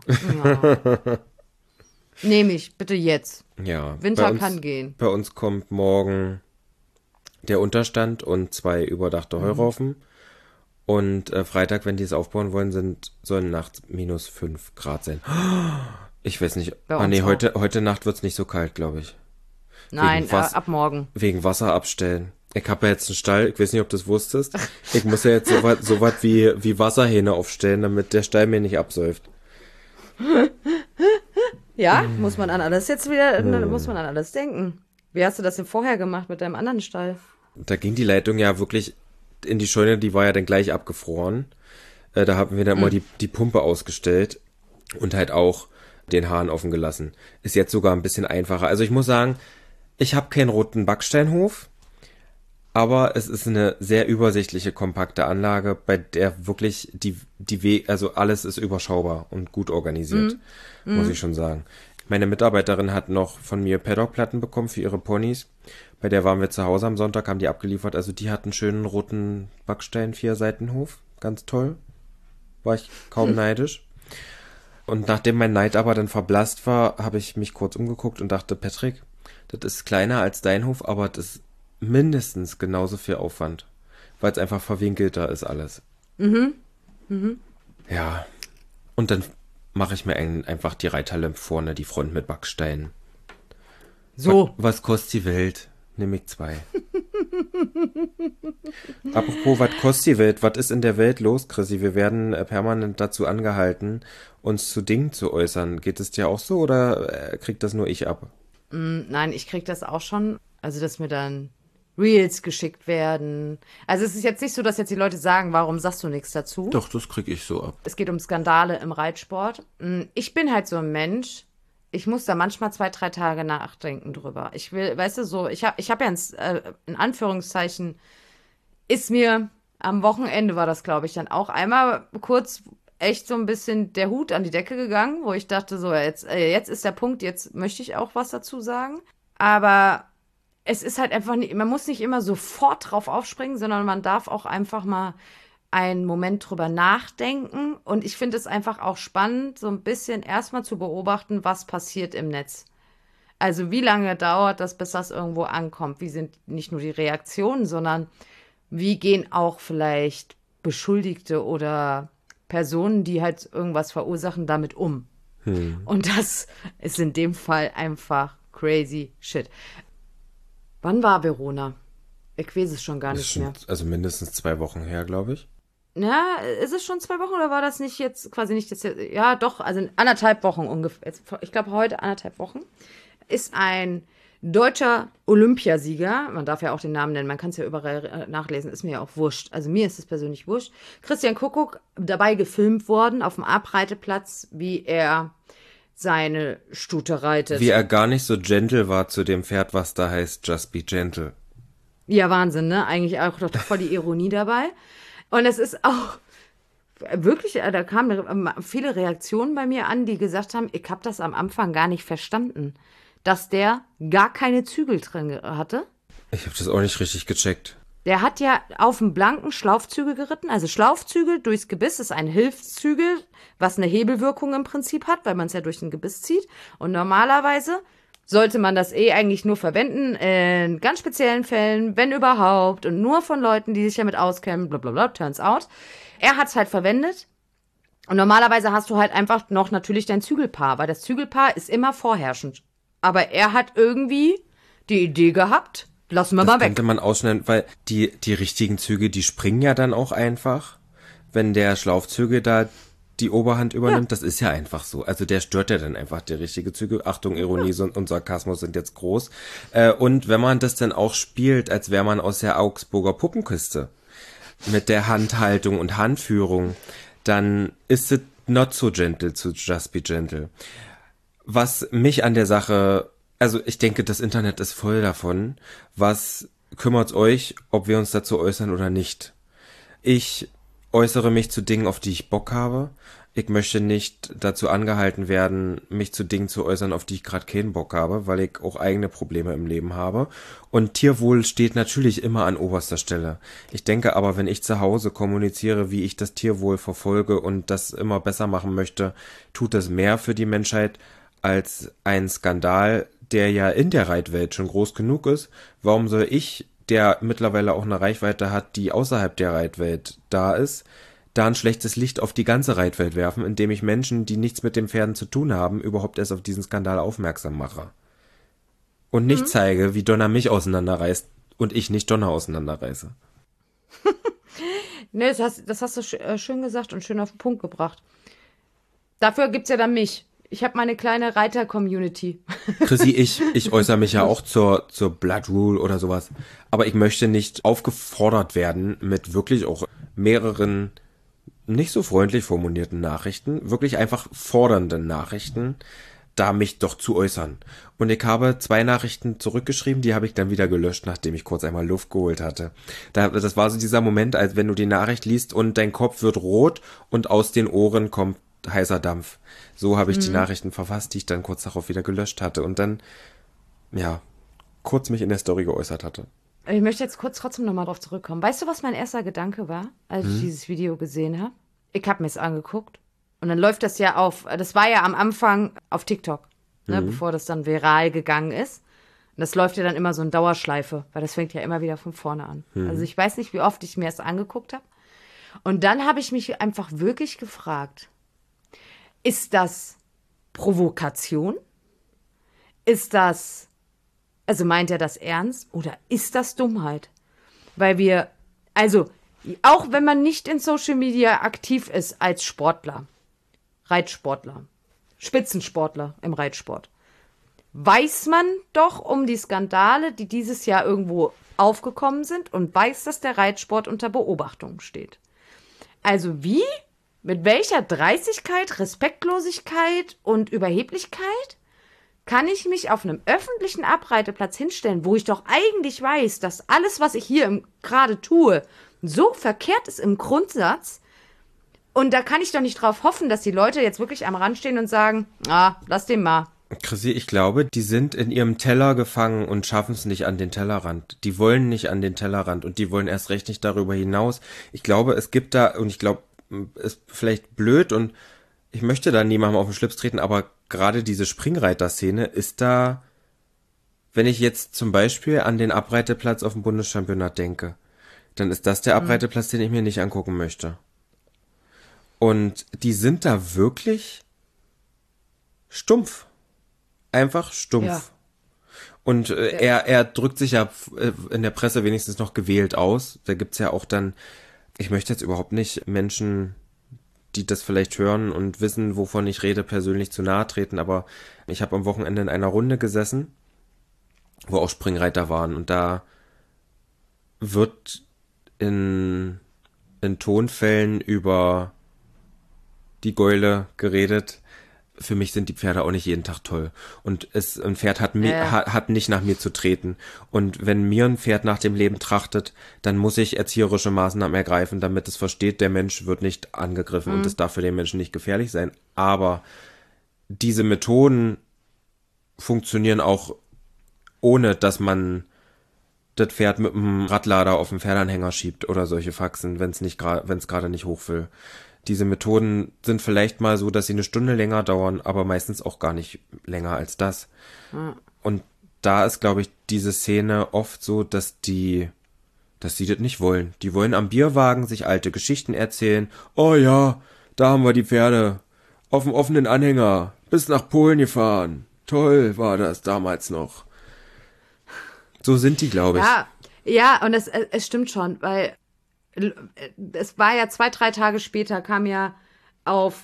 Nehme ich, bitte jetzt. Ja. Winter kann gehen. Bei uns kommt morgen der Unterstand und 2 überdachte Heuraufen. Und Freitag, wenn die es aufbauen wollen, sollen nachts -5 Grad sein. Ich weiß nicht. Bei uns Nee, auch. heute Nacht wird's nicht so kalt, glaube ich. Nein, was? ab morgen. Wegen Wasser abstellen. Ich habe ja jetzt einen Stall, ich weiß nicht, ob du das wusstest. Ich muss ja jetzt so was wie Wasserhähne aufstellen, damit der Stall mir nicht absäuft. Ja, muss man an alles jetzt wieder, muss man an alles denken. Wie hast du das denn vorher gemacht mit deinem anderen Stall? Da ging die Leitung ja wirklich in die Scheune, die war ja dann gleich abgefroren. Da haben wir dann mal die Pumpe ausgestellt und halt auch den Hahn offen gelassen. Ist jetzt sogar ein bisschen einfacher. Also ich muss sagen, ich habe keinen roten Backsteinhof, aber es ist eine sehr übersichtliche, kompakte Anlage, bei der wirklich also alles ist überschaubar und gut organisiert, muss ich schon sagen. Meine Mitarbeiterin hat noch von mir Paddockplatten bekommen für ihre Ponys. Bei der waren wir zu Hause am Sonntag, haben die abgeliefert. Also die hat einen schönen roten Backstein, 4-Seitenhof. Ganz toll. War ich kaum neidisch. Und nachdem mein Neid aber dann verblasst war, habe ich mich kurz umgeguckt und dachte, Patrick, das ist kleiner als dein Hof, aber das ist mindestens genauso viel Aufwand. Weil es einfach verwinkelter ist alles. Ja. Und dann mache ich mir einfach die Reiterhalle vorne, die Front mit Backsteinen. So. Was kostet die Welt? Nehme ich 2. Apropos, was kostet die Welt? Was ist in der Welt los, Chrissy? Wir werden permanent dazu angehalten, uns zu Dingen zu äußern. Geht es dir auch so oder kriegt das nur ich ab? Nein, ich krieg das auch schon. Also, dass mir dann Reels geschickt werden. Also, es ist jetzt nicht so, dass jetzt die Leute sagen, warum sagst du nichts dazu? Doch, das krieg ich so ab. Es geht um Skandale im Reitsport. Ich bin halt so ein Mensch. Ich muss da manchmal 2, 3 Tage nachdenken drüber. Ich will, weißt du, so, ich hab ja in Anführungszeichen, ist mir am Wochenende war das, glaube ich, dann auch einmal kurz echt so ein bisschen der Hut an die Decke gegangen, wo ich dachte, so, jetzt ist der Punkt, jetzt möchte ich auch was dazu sagen. Aber es ist halt einfach nicht, man muss nicht immer sofort drauf aufspringen, sondern man darf auch einfach mal einen Moment drüber nachdenken. Und ich finde es einfach auch spannend, so ein bisschen erstmal zu beobachten, was passiert im Netz. Also wie lange dauert das, bis das irgendwo ankommt? Wie sind nicht nur die Reaktionen, sondern wie gehen auch vielleicht Beschuldigte oder Personen, die halt irgendwas verursachen, damit um? Und das ist in dem Fall einfach crazy shit. Wann war Verona? Ich weiß es schon gar nicht mehr. Also mindestens 2 Wochen her, glaube ich. Ja, ist es schon 2 Wochen oder war das nicht jetzt quasi nicht jetzt? Ja, doch, also in 1,5 Wochen ungefähr. Ich glaube, heute 1,5 Wochen ist ein deutscher Olympiasieger, man darf ja auch den Namen nennen, man kann es ja überall nachlesen, ist mir ja auch wurscht. Also mir ist es persönlich wurscht. Christian Kuckuck dabei gefilmt worden auf dem Abreiteplatz, wie er seine Stute reitet. Wie er gar nicht so gentle war zu dem Pferd, was da heißt Just Be Gentle. Ja, Wahnsinn, ne? Eigentlich auch doch voll die Ironie dabei. Und es ist auch wirklich, da kamen viele Reaktionen bei mir an, die gesagt haben, ich habe das am Anfang gar nicht verstanden, dass der gar keine Zügel drin hatte. Ich habe das auch nicht richtig gecheckt. Der hat ja auf dem blanken Schlaufzügel geritten. Also Schlaufzügel durchs Gebiss ist ein Hilfszügel, was eine Hebelwirkung im Prinzip hat, weil man es ja durch ein Gebiss zieht. Und normalerweise sollte man das eigentlich nur verwenden in ganz speziellen Fällen, wenn überhaupt, und nur von Leuten, die sich damit auskennen, blablabla, turns out. Er hat es halt verwendet. Und normalerweise hast du halt einfach noch natürlich dein Zügelpaar, weil das Zügelpaar ist immer vorherrschend. Aber er hat irgendwie die Idee gehabt, lassen wir mal weg. Das könnte man ausschneiden, weil die richtigen Züge, die springen ja dann auch einfach, wenn der Schlaufzüge da die Oberhand übernimmt. Ja. Das ist ja einfach so. Also der stört ja dann einfach die richtige Züge. Achtung, Ironie und Sarkasmus sind jetzt groß. Und wenn man das dann auch spielt, als wäre man aus der Augsburger Puppenkiste mit der Handhaltung und Handführung, dann ist es not so gentle zu Just Be Gentle. Was mich an der Sache, also ich denke, das Internet ist voll davon. Was kümmert's euch, ob wir uns dazu äußern oder nicht? Ich äußere mich zu Dingen, auf die ich Bock habe. Ich möchte nicht dazu angehalten werden, mich zu Dingen zu äußern, auf die ich gerade keinen Bock habe, weil ich auch eigene Probleme im Leben habe. Und Tierwohl steht natürlich immer an oberster Stelle. Ich denke aber, wenn ich zu Hause kommuniziere, wie ich das Tierwohl verfolge und das immer besser machen möchte, tut das mehr für die Menschheit als ein Skandal, der ja in der Reitwelt schon groß genug ist. Warum soll ich, der mittlerweile auch eine Reichweite hat, die außerhalb der Reitwelt da ist, da ein schlechtes Licht auf die ganze Reitwelt werfen, indem ich Menschen, die nichts mit den Pferden zu tun haben, überhaupt erst auf diesen Skandal aufmerksam mache? Und nicht zeige, wie Donner mich auseinanderreißt und ich nicht Donner auseinanderreiße. Nee, das hast du schön gesagt und schön auf den Punkt gebracht. Dafür gibt's ja dann mich. Ich habe meine kleine Reiter-Community. Chrissy, ich äußere mich ja auch zur Blood Rule oder sowas. Aber ich möchte nicht aufgefordert werden mit wirklich auch mehreren nicht so freundlich formulierten Nachrichten, wirklich einfach fordernden Nachrichten, da mich doch zu äußern. Und ich habe 2 Nachrichten zurückgeschrieben, die habe ich dann wieder gelöscht, nachdem ich kurz einmal Luft geholt hatte. Das war so dieser Moment, als wenn du die Nachricht liest und dein Kopf wird rot und aus den Ohren kommt heißer Dampf. So habe ich die Nachrichten verfasst, die ich dann kurz darauf wieder gelöscht hatte und dann, ja, kurz mich in der Story geäußert hatte. Ich möchte jetzt kurz trotzdem nochmal drauf zurückkommen. Weißt du, was mein erster Gedanke war, als ich dieses Video gesehen habe? Ich habe mir es angeguckt Und dann läuft das ja das war ja am Anfang auf TikTok, ne, bevor das dann viral gegangen ist. Und das läuft ja dann immer so in Dauerschleife, weil das fängt ja immer wieder von vorne an. Also ich weiß nicht, wie oft ich mir das angeguckt habe. Und dann habe ich mich einfach wirklich gefragt, ist das Provokation? Also meint er das ernst oder ist das Dummheit? Weil auch wenn man nicht in Social Media aktiv ist als Sportler, Reitsportler, Spitzensportler im Reitsport, weiß man doch um die Skandale, die dieses Jahr irgendwo aufgekommen sind und weiß, dass der Reitsport unter Beobachtung steht. Also mit welcher Dreistigkeit, Respektlosigkeit und Überheblichkeit kann ich mich auf einem öffentlichen Abreiteplatz hinstellen, wo ich doch eigentlich weiß, dass alles, was ich hier gerade tue, so verkehrt ist im Grundsatz. Und da kann ich doch nicht drauf hoffen, dass die Leute jetzt wirklich am Rand stehen und sagen, lass den mal. Chrissy, ich glaube, die sind in ihrem Teller gefangen und schaffen es nicht an den Tellerrand. Die wollen nicht an den Tellerrand und die wollen erst recht nicht darüber hinaus. Ich glaube, es gibt da, und ich glaube, es ist vielleicht blöd und ich möchte da niemandem auf den Schlips treten, aber gerade diese Springreiter-Szene ist da, wenn ich jetzt zum Beispiel an den Abreiteplatz auf dem Bundeschampionat denke, dann ist das der Abreiteplatz, den ich mir nicht angucken möchte. Und die sind da wirklich stumpf. Einfach stumpf. Ja. Und er drückt sich ja in der Presse wenigstens noch gewählt aus. Da gibt's ja auch dann, ich möchte jetzt überhaupt nicht Menschen, die das vielleicht hören und wissen, wovon ich rede, persönlich zu nahe treten, aber ich habe am Wochenende in einer Runde gesessen, wo auch Springreiter waren und da wird in Tonfällen über die Gäule geredet. Für mich sind die Pferde auch nicht jeden Tag toll. Und ein Pferd hat nicht nach mir zu treten. Und wenn mir ein Pferd nach dem Leben trachtet, dann muss ich erzieherische Maßnahmen ergreifen, damit es versteht, der Mensch wird nicht angegriffen und es darf für den Menschen nicht gefährlich sein. Aber diese Methoden funktionieren auch ohne, dass man das Pferd mit einem Radlader auf den Pferdanhänger schiebt oder solche Faxen, wenn es gerade nicht hoch will. Diese Methoden sind vielleicht mal so, dass sie eine Stunde länger dauern, aber meistens auch gar nicht länger als das. Und da ist, glaube ich, diese Szene oft so, dass sie das nicht wollen. Die wollen am Bierwagen sich alte Geschichten erzählen. Oh ja, da haben wir die Pferde auf dem offenen Anhänger bis nach Polen gefahren. Toll war das damals noch. So sind die, glaube ich. Ja, und es stimmt schon, weil es war ja 2-3 Tage später, kam ja auf,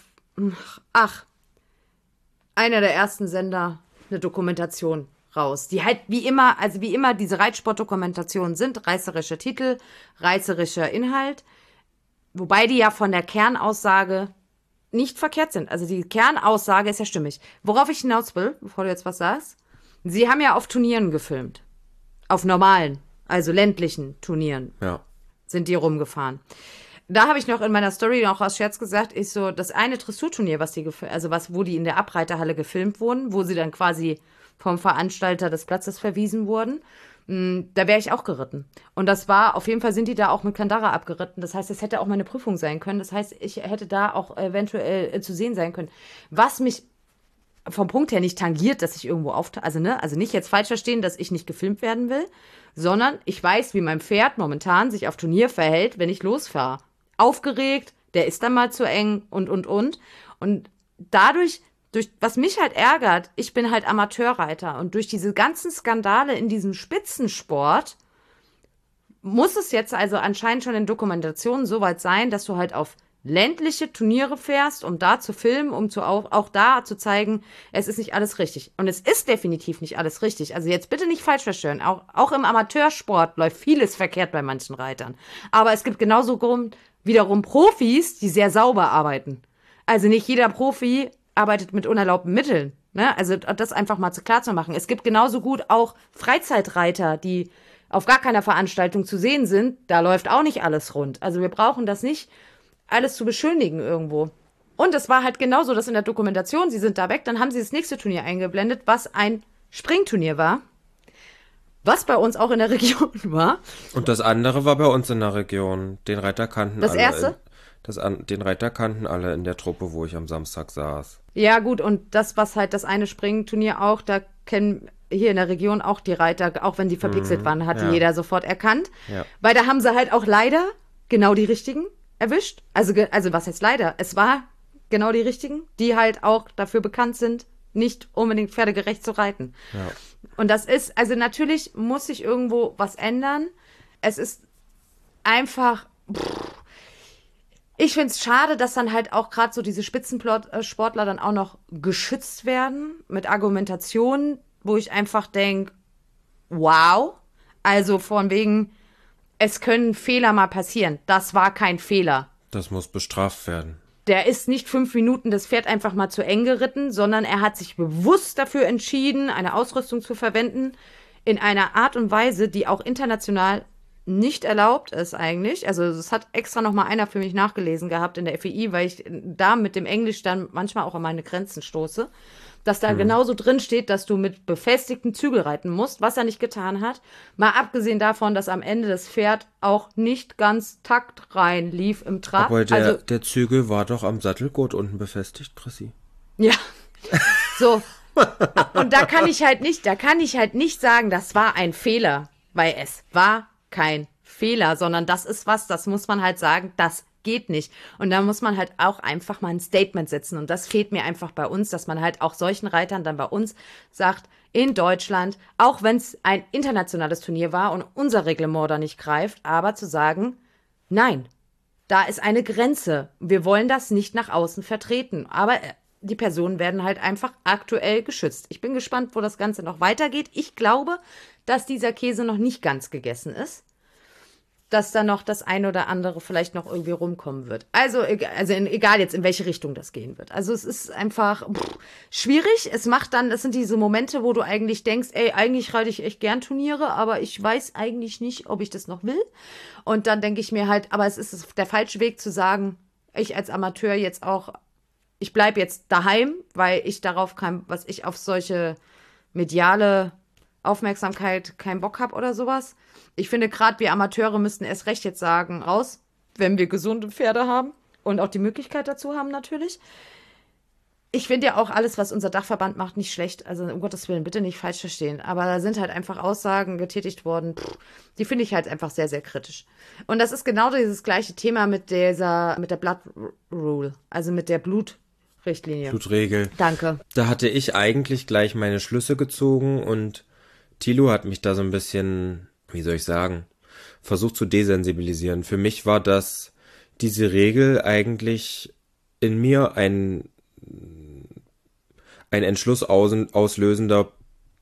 einer der ersten Sender eine Dokumentation raus, die halt wie immer diese Reitsportdokumentationen sind, reißerischer Titel, reißerischer Inhalt, wobei die ja von der Kernaussage nicht verkehrt sind. Also die Kernaussage ist ja stimmig. Worauf ich hinaus will, bevor du jetzt was sagst, sie haben ja auf Turnieren gefilmt. Auf normalen, also ländlichen Turnieren. Ja. Sind die rumgefahren. Da habe ich noch in meiner Story noch aus Scherz gesagt, ist so das eine Dressurturnier, wo die in der Abreiterhalle gefilmt wurden, wo sie dann quasi vom Veranstalter des Platzes verwiesen wurden, da wäre ich auch geritten. Und das war, auf jeden Fall sind die da auch mit Kandara abgeritten. Das heißt, es hätte auch mal eine Prüfung sein können. Das heißt, ich hätte da auch eventuell zu sehen sein können. Was mich vom Punkt her nicht tangiert, dass ich irgendwo also nicht jetzt falsch verstehen, dass ich nicht gefilmt werden will, sondern ich weiß, wie mein Pferd momentan sich auf Turnier verhält, wenn ich losfahre. Aufgeregt, der ist dann mal zu eng und. Und dadurch, was mich halt ärgert, ich bin halt Amateurreiter und durch diese ganzen Skandale in diesem Spitzensport muss es jetzt also anscheinend schon in Dokumentationen so weit sein, dass du halt auf ländliche Turniere fährst, um da zu filmen, um auch da zu zeigen, es ist nicht alles richtig. Und es ist definitiv nicht alles richtig. Also jetzt bitte nicht falsch verstehen. Auch im Amateursport läuft vieles verkehrt bei manchen Reitern. Aber es gibt genauso wiederum Profis, die sehr sauber arbeiten. Also nicht jeder Profi arbeitet mit unerlaubten Mitteln. Ne? Also das einfach mal klar zu machen. Es gibt genauso gut auch Freizeitreiter, die auf gar keiner Veranstaltung zu sehen sind. Da läuft auch nicht alles rund. Also wir brauchen das nicht alles zu beschönigen irgendwo. Und es war halt genauso, dass in der Dokumentation, sie sind da weg, dann haben sie das nächste Turnier eingeblendet, was ein Springturnier war, was bei uns auch in der Region war. Und das andere war bei uns in der Region. Den Reiter kannten das alle. Erste? Den Reiter kannten alle in der Truppe, wo ich am Samstag saß. Ja, gut, und das, was halt das eine Springturnier auch, da kennen hier in der Region auch die Reiter, auch wenn die verpixelt waren, hat ja. jeder sofort erkannt. Ja. Weil da haben sie halt auch leider genau die richtigen erwischt. Also was heißt leider? Es war genau die richtigen, die halt auch dafür bekannt sind, nicht unbedingt pferdegerecht zu reiten. Ja. Und das ist, also natürlich muss sich irgendwo was ändern. Es ist einfach, ich finde es schade, dass dann halt auch gerade so diese Spitzensportler dann auch noch geschützt werden mit Argumentationen, wo ich einfach denke, wow, also von wegen, es können Fehler mal passieren. Das war kein Fehler. Das muss bestraft werden. Der ist nicht 5 Minuten das Pferd einfach mal zu eng geritten, sondern er hat sich bewusst dafür entschieden, eine Ausrüstung zu verwenden, in einer Art und Weise, die auch international nicht erlaubt ist eigentlich. Also es hat extra noch mal einer für mich nachgelesen gehabt in der FEI, weil ich da mit dem Englisch dann manchmal auch an meine Grenzen stoße, dass da genauso drin steht, dass du mit befestigten Zügel reiten musst, was er nicht getan hat. Mal abgesehen davon, dass am Ende das Pferd auch nicht ganz taktrein lief im Trab. Aber der Zügel war doch am Sattelgurt unten befestigt, Chrissy. Ja, so. Und da kann ich halt nicht sagen, das war ein Fehler, weil es war kein Fehler, sondern das ist was, das muss man halt sagen, das geht nicht. Und da muss man halt auch einfach mal ein Statement setzen. Und das fehlt mir einfach bei uns, dass man halt auch solchen Reitern dann bei uns sagt, in Deutschland, auch wenn es ein internationales Turnier war und unser Reglement da nicht greift, aber zu sagen, nein, da ist eine Grenze. Wir wollen das nicht nach außen vertreten. Aber die Personen werden halt einfach aktuell geschützt. Ich bin gespannt, wo das Ganze noch weitergeht. Ich glaube, dass dieser Käse noch nicht ganz gegessen ist. Dass da noch das ein oder andere vielleicht noch irgendwie rumkommen wird. Egal jetzt, in welche Richtung das gehen wird. Also es ist einfach schwierig. Das sind diese Momente, wo du eigentlich denkst, ey, eigentlich reite ich echt gern Turniere, aber ich weiß eigentlich nicht, ob ich das noch will. Und dann denke ich mir halt, aber es ist der falsche Weg zu sagen, ich als Amateur jetzt auch, ich bleibe jetzt daheim, weil ich auf solche mediale Aufmerksamkeit keinen Bock habe oder sowas. Ich finde, gerade wir Amateure müssten erst recht jetzt sagen, raus, wenn wir gesunde Pferde haben und auch die Möglichkeit dazu haben natürlich. Ich finde ja auch alles, was unser Dachverband macht, nicht schlecht. Also um Gottes Willen, bitte nicht falsch verstehen. Aber da sind halt einfach Aussagen getätigt worden, die finde ich halt einfach sehr, sehr kritisch. Und das ist genau dieses gleiche Thema mit der Blood Rule, also mit der Blutrichtlinie. Blutregel. Danke. Da hatte ich eigentlich gleich meine Schlüsse gezogen und Thilo hat mich da so ein bisschen, wie soll ich sagen, versucht zu desensibilisieren. Für mich war diese Regel eigentlich in mir ein Entschluss auslösender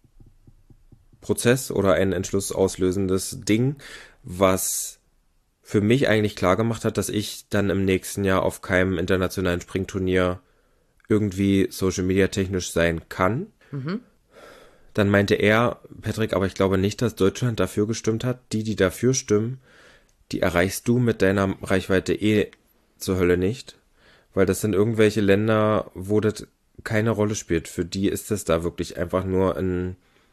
Prozess oder ein Entschluss auslösendes Ding, was für mich eigentlich klar gemacht hat, dass ich dann im nächsten Jahr auf keinem internationalen Springturnier irgendwie Social Media technisch sein kann. Mhm. Dann meinte er, Patrick, aber ich glaube nicht, dass Deutschland dafür gestimmt hat. Die dafür stimmen, die erreichst du mit deiner Reichweite zur Hölle nicht. Weil das sind irgendwelche Länder, wo das keine Rolle spielt. Für die ist das da wirklich einfach nur ein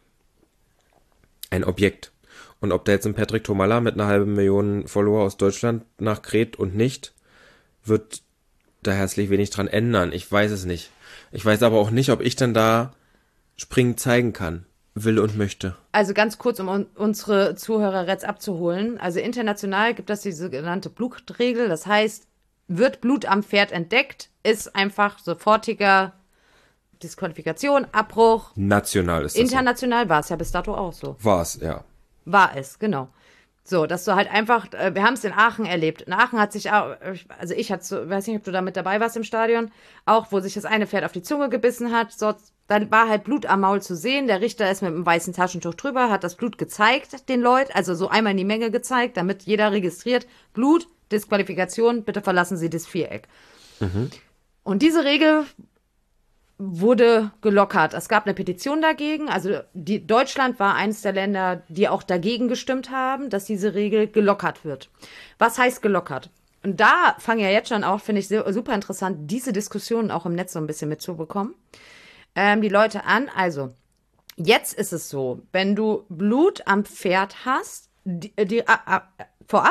Objekt. Und ob da jetzt ein Patrick Tomalla mit 500.000 Follower aus Deutschland nachkräht und nicht, wird da herzlich wenig dran ändern. Ich weiß es nicht. Ich weiß aber auch nicht, ob ich dann da Springen zeigen kann, will und möchte. Also ganz kurz, um unsere Zuhörer jetzt abzuholen. Also international gibt es die sogenannte Blutregel. Das heißt, wird Blut am Pferd entdeckt, ist einfach sofortiger Disqualifikation, Abbruch. National ist das international war es ja bis dato auch so. War es, ja. War es, genau. So, dass du halt einfach, wir haben es in Aachen erlebt. In Aachen hat sich auch, also ich weiß nicht, ob du da mit dabei warst im Stadion, auch wo sich das eine Pferd auf die Zunge gebissen hat, so, dann war halt Blut am Maul zu sehen. Der Richter ist mit einem weißen Taschentuch drüber, hat das Blut gezeigt, den Leuten, also so einmal in die Menge gezeigt, damit jeder registriert, Blut, Disqualifikation, bitte verlassen Sie das Viereck. Mhm. Und diese Regel wurde gelockert. Es gab eine Petition dagegen. Also Deutschland war eines der Länder, die auch dagegen gestimmt haben, dass diese Regel gelockert wird. Was heißt gelockert? Und da fangen ja jetzt schon auch, finde ich, super interessant, diese Diskussionen auch im Netz so ein bisschen mitzubekommen. Die Leute an, also jetzt ist es so, wenn du Blut am Pferd hast, vorab,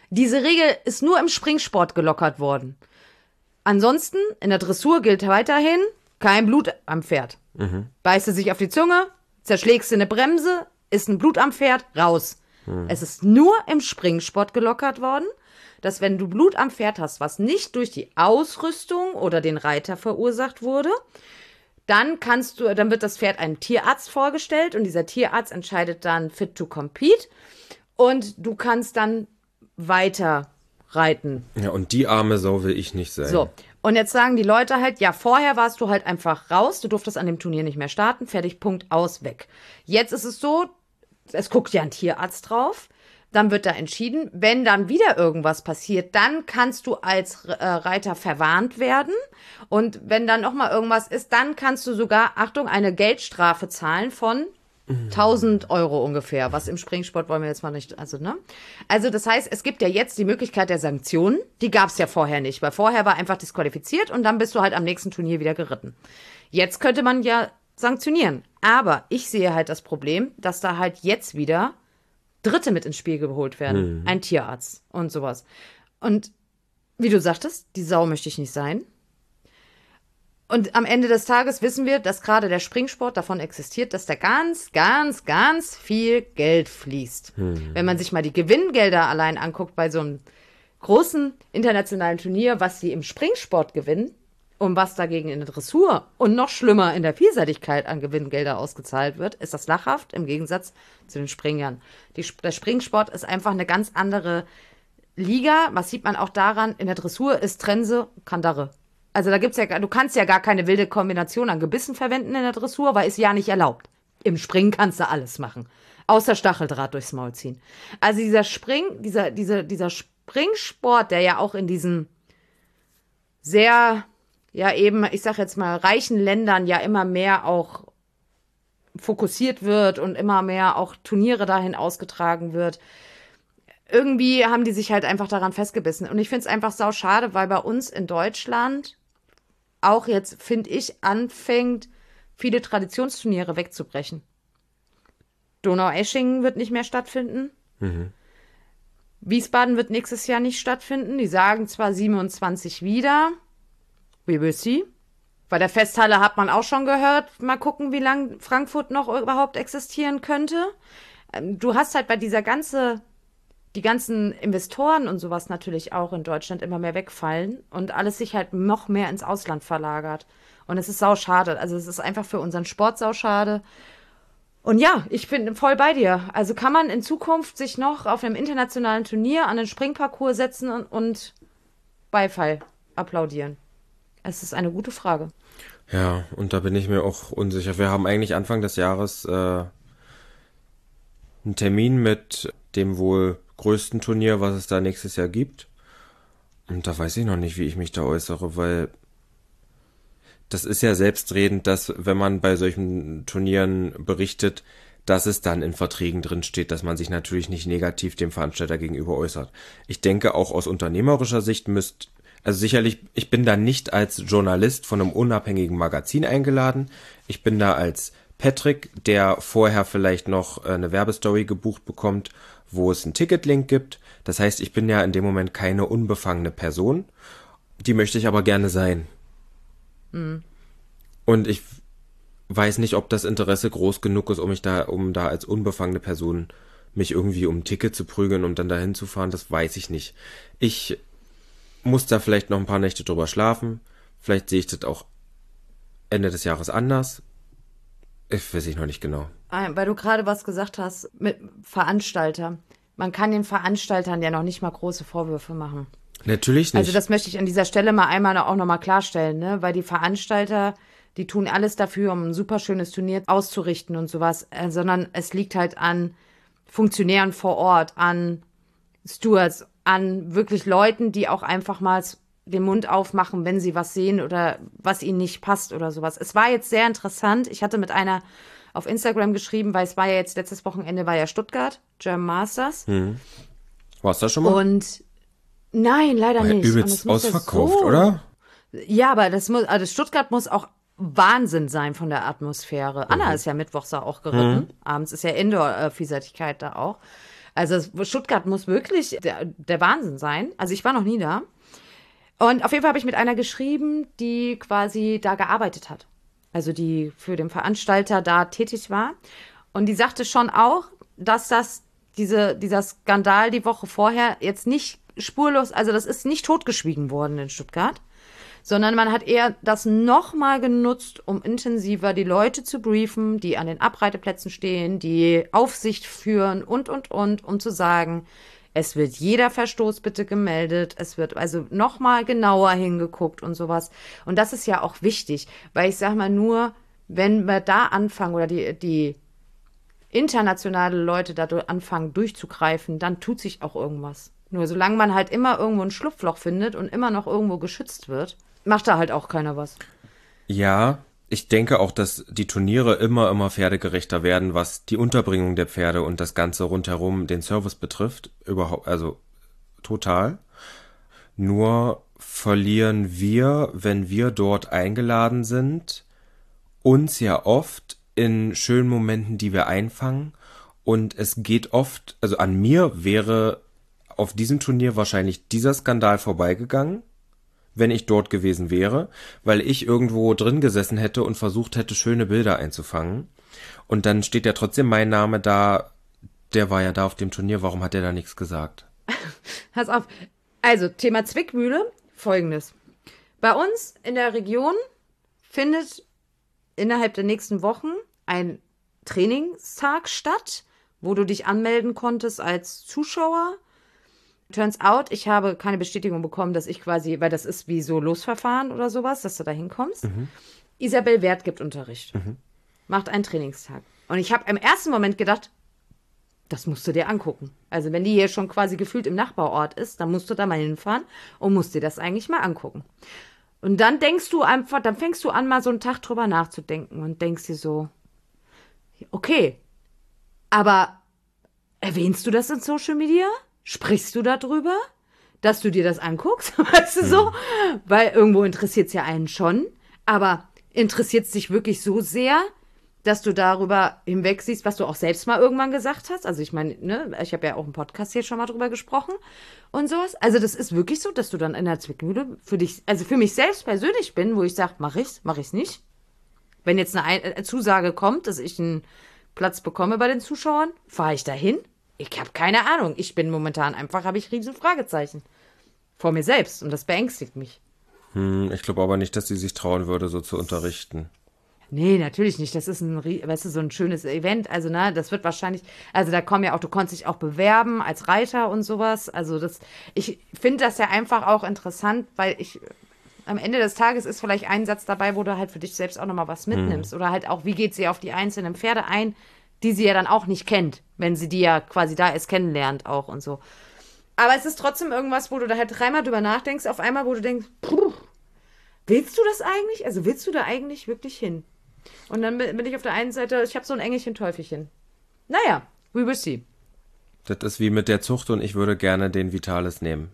Diese Regel ist nur im Springsport gelockert worden. Ansonsten, in der Dressur gilt weiterhin, kein Blut am Pferd. Beißt du sich auf die Zunge, zerschlägst du eine Bremse, ist ein Blut am Pferd, raus. Es ist nur im Springsport gelockert worden, dass wenn du Blut am Pferd hast, was nicht durch die Ausrüstung oder den Reiter verursacht wurde, dann wird das Pferd einem Tierarzt vorgestellt und dieser Tierarzt entscheidet dann fit to compete und du kannst dann weiter reiten. Ja, und die arme Sau will ich nicht sein. So, und jetzt sagen die Leute halt, ja, vorher warst du halt einfach raus, du durftest an dem Turnier nicht mehr starten, fertig, Punkt, aus, weg. Jetzt ist es so, es guckt ja ein Tierarzt drauf, dann wird da entschieden, wenn dann wieder irgendwas passiert, dann kannst du als Reiter verwarnt werden und wenn dann nochmal irgendwas ist, dann kannst du sogar, Achtung, eine Geldstrafe zahlen von 1.000 Euro ungefähr, was im Springsport wollen wir jetzt mal nicht, also, ne? Also, das heißt, es gibt ja jetzt die Möglichkeit der Sanktionen, die gab es ja vorher nicht, weil vorher war einfach disqualifiziert und dann bist du halt am nächsten Turnier wieder geritten. Jetzt könnte man ja sanktionieren, aber ich sehe halt das Problem, dass da halt jetzt wieder Dritte mit ins Spiel geholt werden, ein Tierarzt und sowas. Und wie du sagtest, die Sau möchte ich nicht sein. Und am Ende des Tages wissen wir, dass gerade der Springsport davon existiert, dass da ganz, ganz, ganz viel Geld fließt. Wenn man sich mal die Gewinngelder allein anguckt bei so einem großen internationalen Turnier, was sie im Springsport gewinnen und was dagegen in der Dressur und noch schlimmer in der Vielseitigkeit an Gewinngelder ausgezahlt wird, ist das lachhaft im Gegensatz zu den Springern. Der Springsport ist einfach eine ganz andere Liga. Was sieht man auch daran? In der Dressur ist Trense, Kandare. Also da gibt's ja, du kannst ja gar keine wilde Kombination an Gebissen verwenden in der Dressur, weil ist ja nicht erlaubt. Im Springen kannst du alles machen. Außer Stacheldraht durchs Maul ziehen. Also dieser Springsport, der ja auch in diesen sehr, ja eben, ich sag jetzt mal, reichen Ländern ja immer mehr auch fokussiert wird und immer mehr auch Turniere dahin ausgetragen wird. Irgendwie haben die sich halt einfach daran festgebissen. Und ich finde es einfach sau schade, weil bei uns in Deutschland auch jetzt, finde ich, anfängt, viele Traditionsturniere wegzubrechen. Donaueschingen wird nicht mehr stattfinden. Wiesbaden wird nächstes Jahr nicht stattfinden. Die sagen zwar 27 wieder. We will see. Bei der Festhalle hat man auch schon gehört. Mal gucken, wie lange Frankfurt noch überhaupt existieren könnte. Du hast halt bei die ganzen Investoren und sowas natürlich auch in Deutschland immer mehr wegfallen und alles sich halt noch mehr ins Ausland verlagert. Und es ist sauschade. Also es ist einfach für unseren Sport sauschade. Und ja, ich bin voll bei dir. Also kann man in Zukunft sich noch auf einem internationalen Turnier an den Springparcours setzen und Beifall applaudieren? Es ist eine gute Frage. Ja, und da bin ich mir auch unsicher. Wir haben eigentlich Anfang des Jahres einen Termin mit dem wohl größten Turnier, was es da nächstes Jahr gibt. Und da weiß ich noch nicht, wie ich mich da äußere, weil das ist ja selbstredend, dass wenn man bei solchen Turnieren berichtet, dass es dann in Verträgen drin steht, dass man sich natürlich nicht negativ dem Veranstalter gegenüber äußert. Ich denke auch aus unternehmerischer Sicht also sicherlich, ich bin da nicht als Journalist von einem unabhängigen Magazin eingeladen. Ich bin da als Patrick, der vorher vielleicht noch eine Werbestory gebucht bekommt, wo es einen Ticketlink gibt. Das heißt, ich bin ja in dem Moment keine unbefangene Person. Die möchte ich aber gerne sein. Und ich weiß nicht, ob das Interesse groß genug ist, um da als unbefangene Person mich irgendwie um ein Ticket zu prügeln und dann dahin zu fahren. Das weiß ich nicht. Ich muss da vielleicht noch ein paar Nächte drüber schlafen. Vielleicht sehe ich das auch Ende des Jahres anders. Ich weiß noch nicht genau. Weil du gerade was gesagt hast mit Veranstalter. Man kann den Veranstaltern ja noch nicht mal große Vorwürfe machen. Natürlich nicht. Also das möchte ich an dieser Stelle mal einmal auch nochmal klarstellen, ne? Weil die Veranstalter, die tun alles dafür, um ein super schönes Turnier auszurichten und sowas, sondern es liegt halt an Funktionären vor Ort, an Stewards, an wirklich Leuten, die auch einfach mal den Mund aufmachen, wenn sie was sehen oder was ihnen nicht passt oder sowas. Es war jetzt sehr interessant. Ich hatte mit einer auf Instagram geschrieben, weil es war ja jetzt letztes Wochenende war ja Stuttgart, German Masters. Warst du da schon mal? Und nein, leider War ja nicht. übelst ausverkauft, oder? Ja, aber also Stuttgart muss auch Wahnsinn sein von der Atmosphäre. Anna ist ja mittwochs da auch geritten. Abends ist ja Indoor-Vielseitigkeit da auch. Also Stuttgart muss wirklich der Wahnsinn sein. Also ich war noch nie da. Und auf jeden Fall habe ich mit einer geschrieben, die quasi da gearbeitet hat. Also die für den Veranstalter da tätig war. Und die sagte schon auch, dass dieser Skandal die Woche vorher jetzt nicht spurlos, also das ist nicht totgeschwiegen worden in Stuttgart, sondern man hat eher das nochmal genutzt, um intensiver die Leute zu briefen, die an den Abreiteplätzen stehen, die Aufsicht führen und, um zu sagen, es wird jeder Verstoß bitte gemeldet, es wird also nochmal genauer hingeguckt und sowas. Und das ist ja auch wichtig, weil ich sag mal nur, wenn wir da anfangen oder die internationale Leute da anfangen durchzugreifen, dann tut sich auch irgendwas. Nur solange man halt immer irgendwo ein Schlupfloch findet und immer noch irgendwo geschützt wird, macht da halt auch keiner was. Ja, ich denke auch, dass die Turniere immer pferdegerechter werden, was die Unterbringung der Pferde und das Ganze rundherum, den Service betrifft. Überhaupt, also total. Nur verlieren wir, wenn wir dort eingeladen sind, uns ja oft in schönen Momenten, die wir einfangen. Und es geht oft, also an mir wäre auf diesem Turnier wahrscheinlich dieser Skandal vorbeigegangen, wenn ich dort gewesen wäre, weil ich irgendwo drin gesessen hätte und versucht hätte, schöne Bilder einzufangen. Und dann steht ja trotzdem mein Name da, der war ja da auf dem Turnier, warum hat der da nichts gesagt? Pass auf. Also, Thema Zwickmühle, Folgendes. Bei uns in der Region findet innerhalb der nächsten Wochen ein Trainingstag statt, wo du dich anmelden konntest als Zuschauer. Turns out, ich habe keine Bestätigung bekommen, dass ich quasi, weil das ist wie so Losverfahren oder sowas, dass du da hinkommst. Isabel Wert gibt Unterricht. Macht einen Trainingstag. Und ich habe im ersten Moment gedacht, das musst du dir angucken. Also wenn die hier schon quasi gefühlt im Nachbarort ist, dann musst du da mal hinfahren und musst dir das eigentlich mal angucken. Und dann denkst du einfach, dann fängst du an, mal so einen Tag drüber nachzudenken und denkst dir so, okay, aber erwähnst du das in Social Media? Sprichst du darüber, dass du dir das anguckst? Weißt du so? Weil irgendwo interessiert es ja einen schon. Aber interessiert es dich wirklich so sehr, dass du darüber hinweg siehst, was du auch selbst mal irgendwann gesagt hast? Also ich meine, ne, ich habe ja auch im Podcast hier schon mal drüber gesprochen und sowas. Also das ist wirklich so, dass du dann in der Zwickmühle für dich, also für mich selbst persönlich bin, wo ich sage, mach ich's nicht. Wenn jetzt eine Zusage kommt, dass ich einen Platz bekomme bei den Zuschauern, fahre ich dahin. Ich habe keine Ahnung. Ich bin momentan einfach, habe ich riesen Fragezeichen vor mir selbst und das beängstigt mich. Ich glaube aber nicht, dass sie sich trauen würde, so zu unterrichten. Nee, natürlich nicht. Das ist weißt du, so ein schönes Event. Also, ne, das wird wahrscheinlich, also da kommen ja auch, du konntest dich auch bewerben als Reiter und sowas. Also ich finde das ja einfach auch interessant, weil am Ende des Tages ist vielleicht ein Satz dabei, wo du halt für dich selbst auch nochmal was mitnimmst. Oder halt auch, wie geht sie auf die einzelnen Pferde ein, die sie ja dann auch nicht kennt, wenn sie die ja quasi da erst kennenlernt auch und so. Aber es ist trotzdem irgendwas, wo du da halt dreimal drüber nachdenkst, auf einmal, wo du denkst, willst du das eigentlich? Also willst du da eigentlich wirklich hin? Und dann bin ich auf der einen Seite, ich habe so ein Engelchen-Teufelchen. Naja, we will see. Das ist wie mit der Zucht und ich würde gerne den Vitalis nehmen.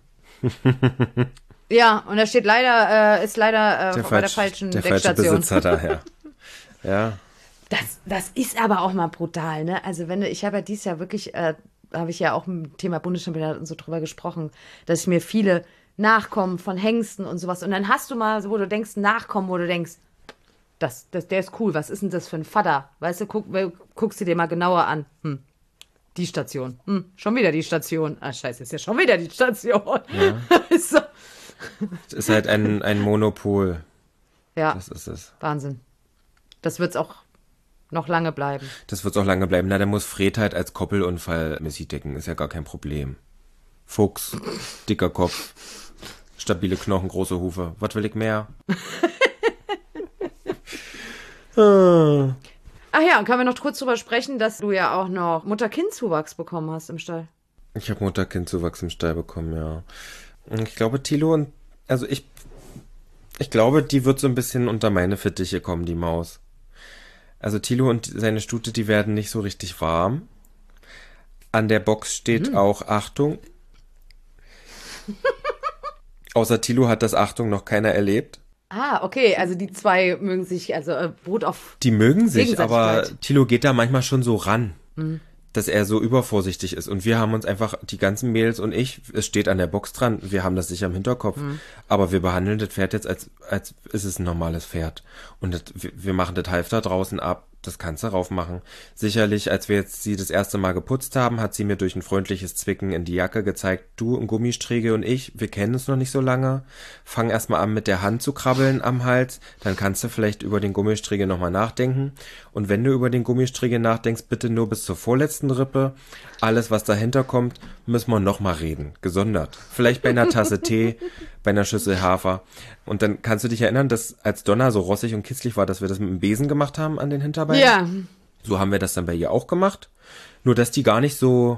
Ja, und da steht leider, bei der falschen der Deckstation. falsche Besitzer daher. Ja. Das ist aber auch mal brutal, ne? Also ich habe ja dieses Jahr wirklich, habe ich ja auch im Thema Bundeschampionat und so drüber gesprochen, dass ich mir viele Nachkommen von Hengsten und sowas. Und dann hast du mal, so, wo du denkst, Nachkommen, wo du denkst, der ist cool, was ist denn das für ein Vater? Weißt du, guckst du dir mal genauer an. Die Station. Schon wieder die Station. Ah, scheiße, ist ja schon wieder die Station. Ja. So. Es ist halt ein Monopol. Ja, Das ist es. Wahnsinn. Das wird's auch noch lange bleiben. Das wird auch lange bleiben. Na, der muss Fred halt als Koppelunfall Messi decken. Ist ja gar kein Problem. Fuchs, dicker Kopf, stabile Knochen, große Hufe. Was will ich mehr? Ach ja, und können wir noch kurz drüber sprechen, dass du ja auch noch Mutter-Kind-Zuwachs bekommen hast im Stall. Ich habe Mutter-Kind-Zuwachs im Stall bekommen, ja. Und ich glaube, Thilo ich glaube, die wird so ein bisschen unter meine Fittiche kommen, die Maus. Also Thilo und seine Stute, die werden nicht so richtig warm. An der Box steht auch Achtung. Außer Thilo hat das Achtung noch keiner erlebt. Ah, okay, also die zwei mögen sich, also Brot auf Die mögen sich, aber Gegenseitigkeit. Thilo geht da manchmal schon so ran. dass er so übervorsichtig ist. Und wir haben uns einfach, die ganzen Mädels und ich, es steht an der Box dran, wir haben das sicher im Hinterkopf, aber wir behandeln das Pferd jetzt, als ist es ein normales Pferd. Und wir machen das Halfter draußen ab, das kannst du raufmachen. Sicherlich, als wir jetzt sie das erste Mal geputzt haben, hat sie mir durch ein freundliches Zwicken in die Jacke gezeigt, du, ein Gummistriege und ich, wir kennen uns noch nicht so lange, fang erstmal an mit der Hand zu krabbeln am Hals, dann kannst du vielleicht über den Gummistriege nochmal nachdenken. Und wenn du über den Gummistriege nachdenkst, bitte nur bis zur vorletzten Rippe. Alles, was dahinter kommt, müssen wir nochmal reden, gesondert. Vielleicht bei einer Tasse Tee, bei einer Schüssel Hafer. Und dann kannst du dich erinnern, dass als Donna so rossig und kitzlig war, dass wir das mit dem Besen gemacht haben an den Hinterbeinen? Ja. So haben wir das dann bei ihr auch gemacht. Nur, dass die hat gar nicht so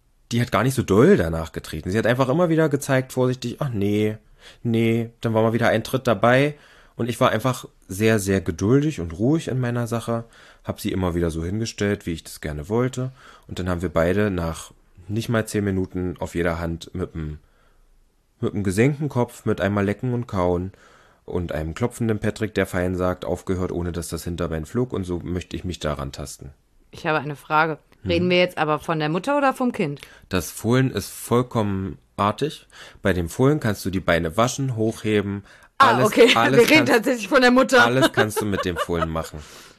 doll danach getreten. Sie hat einfach immer wieder gezeigt, vorsichtig, ach nee, dann war mal wieder ein Tritt dabei. Und ich war einfach sehr, sehr geduldig und ruhig in meiner Sache, hab sie immer wieder so hingestellt, wie ich das gerne wollte. Und dann haben wir beide nach nicht mal 10 Minuten auf jeder Hand mit einem gesenkten Kopf, mit einmal Lecken und Kauen und einem klopfenden Patrick, der fein sagt, aufgehört, ohne dass das Hinterbein flog. Und so möchte ich mich daran tasten. Ich habe eine Frage. Reden wir jetzt aber von der Mutter oder vom Kind? Das Fohlen ist vollkommen artig. Bei dem Fohlen kannst du die Beine waschen, hochheben. Okay. Wir reden tatsächlich von der Mutter. Alles kannst du mit dem Fohlen machen.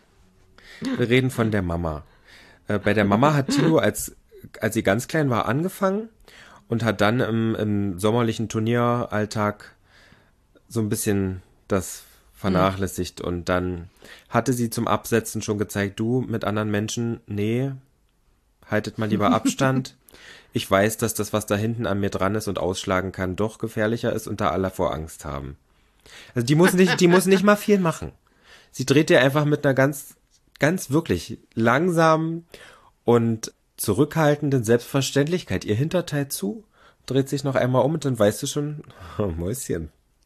Wir reden von der Mama. Bei der Mama hat Tilo, als sie ganz klein war, angefangen und hat dann im sommerlichen Turnieralltag so ein bisschen das vernachlässigt. Und dann hatte sie zum Absetzen schon gezeigt, du mit anderen Menschen, nee, haltet mal lieber Abstand. Ich weiß, dass das, was da hinten an mir dran ist und ausschlagen kann, doch gefährlicher ist und da alle vor Angst haben. Also die muss nicht mal viel machen. Sie dreht dir einfach mit einer ganz, ganz wirklich langsamen und zurückhaltenden Selbstverständlichkeit ihr Hinterteil zu, dreht sich noch einmal um und dann weißt du schon, oh, Mäuschen.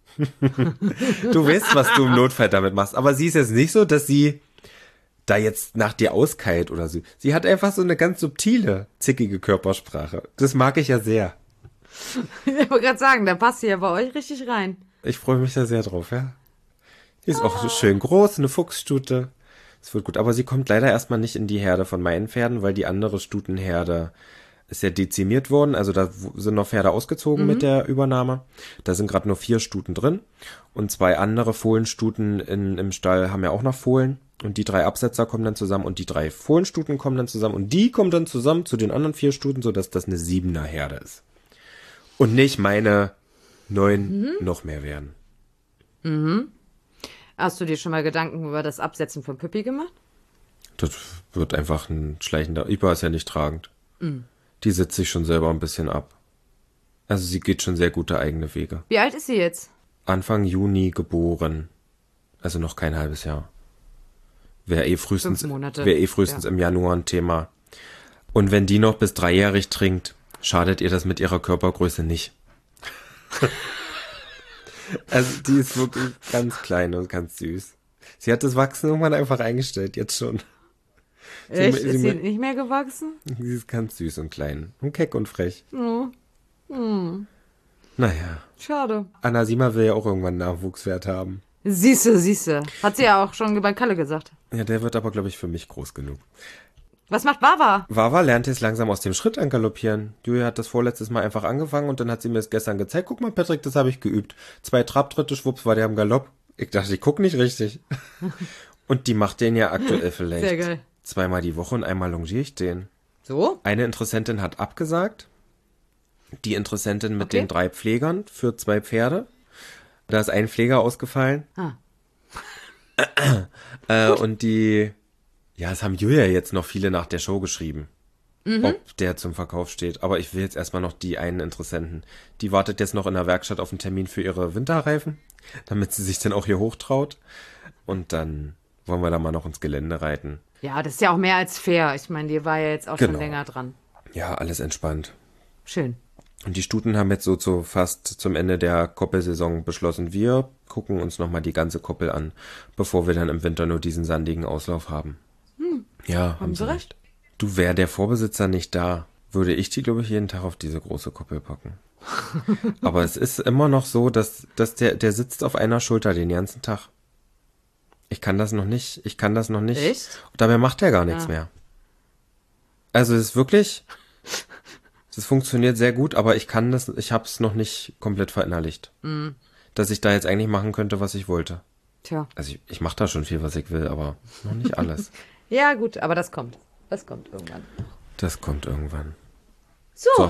Du weißt, was du im Notfall damit machst. Aber sie ist jetzt nicht so, dass sie da jetzt nach dir auskeilt oder so. Sie hat einfach so eine ganz subtile, zickige Körpersprache. Das mag ich ja sehr. Ich wollte gerade sagen, da passt sie ja bei euch richtig rein. Ich freue mich da sehr drauf, ja. Die ist auch so schön groß, eine Fuchsstute. Es wird gut, aber sie kommt leider erstmal nicht in die Herde von meinen Pferden, weil die andere Stutenherde ist ja dezimiert worden. Also da sind noch Pferde ausgezogen mit der Übernahme. Da sind gerade nur 4 Stuten drin. Und 2 andere Fohlenstuten im Stall haben ja auch noch Fohlen. Und die 3 Absetzer kommen dann zusammen und die 3 Fohlenstuten kommen dann zusammen. Und die kommen dann zusammen zu den anderen 4 Stuten, sodass das eine 7er Herde ist. Und nicht meine 9 noch mehr werden. Hast du dir schon mal Gedanken über das Absetzen von Püppi gemacht? Das wird einfach ein schleichender. Ipa ist ja nicht tragend. Die sitzt sich schon selber ein bisschen ab. Also sie geht schon sehr gute eigene Wege. Wie alt ist sie jetzt? Anfang Juni geboren. Also noch kein halbes Jahr. Wäre eh frühestens, 5 Monate. Im Januar ein Thema. Und wenn die noch bis 3-jährig trinkt, schadet ihr das mit ihrer Körpergröße nicht. Also die ist wirklich ganz klein und ganz süß. Sie hat das Wachsen irgendwann einfach eingestellt, jetzt schon. Echt? Ist sie nicht mehr gewachsen? Sie ist ganz süß und klein und keck und frech. Oh. Naja. Schade. Anna Sima will ja auch irgendwann einen Nachwuchswert haben. Siehste. Hat sie ja auch schon bei Kalle gesagt. Ja, der wird aber, glaube ich, für mich groß genug. Was macht Wawa? Wawa lernt jetzt langsam aus dem Schritt angaloppieren. Julia hat das vorletztes Mal einfach angefangen und dann hat sie mir es gestern gezeigt. Guck mal, Patrick, das habe ich geübt. 2 Trabtritte, schwupps, war der am Galopp. Ich dachte, ich guck nicht richtig. Und die macht den ja aktuell vielleicht Sehr geil. 2-mal die Woche und einmal longiere ich den. So? Eine Interessentin hat abgesagt. Die Interessentin mit den 3 Pflegern für 2 Pferde. Da ist ein Pfleger ausgefallen. Und die, ja, es haben Julia jetzt noch viele nach der Show geschrieben, ob der zum Verkauf steht. Aber ich will jetzt erstmal noch die einen Interessenten. Die wartet jetzt noch in der Werkstatt auf einen Termin für ihre Winterreifen, damit sie sich dann auch hier hochtraut. Und dann wollen wir da mal noch ins Gelände reiten. Ja, das ist ja auch mehr als fair. Ich meine, die war ja jetzt auch schon länger dran. Ja, alles entspannt. Schön. Und die Stuten haben jetzt so fast zum Ende der Koppelsaison beschlossen, wir gucken uns nochmal die ganze Koppel an, bevor wir dann im Winter nur diesen sandigen Auslauf haben. Ja, haben sie recht. Du, wär der Vorbesitzer nicht da, würde ich die, glaube ich, jeden Tag auf diese große Koppel packen. Aber es ist immer noch so, dass der sitzt auf einer Schulter den ganzen Tag. Ich kann das noch nicht. Echt? Und dabei macht er gar nichts mehr. Also es ist wirklich, es funktioniert sehr gut, aber ich habe es noch nicht komplett verinnerlicht. Dass ich da jetzt eigentlich machen könnte, was ich wollte. Tja. Also ich mache da schon viel, was ich will, aber noch nicht alles. Ja, gut, aber das kommt. Das kommt irgendwann. Das kommt irgendwann. So.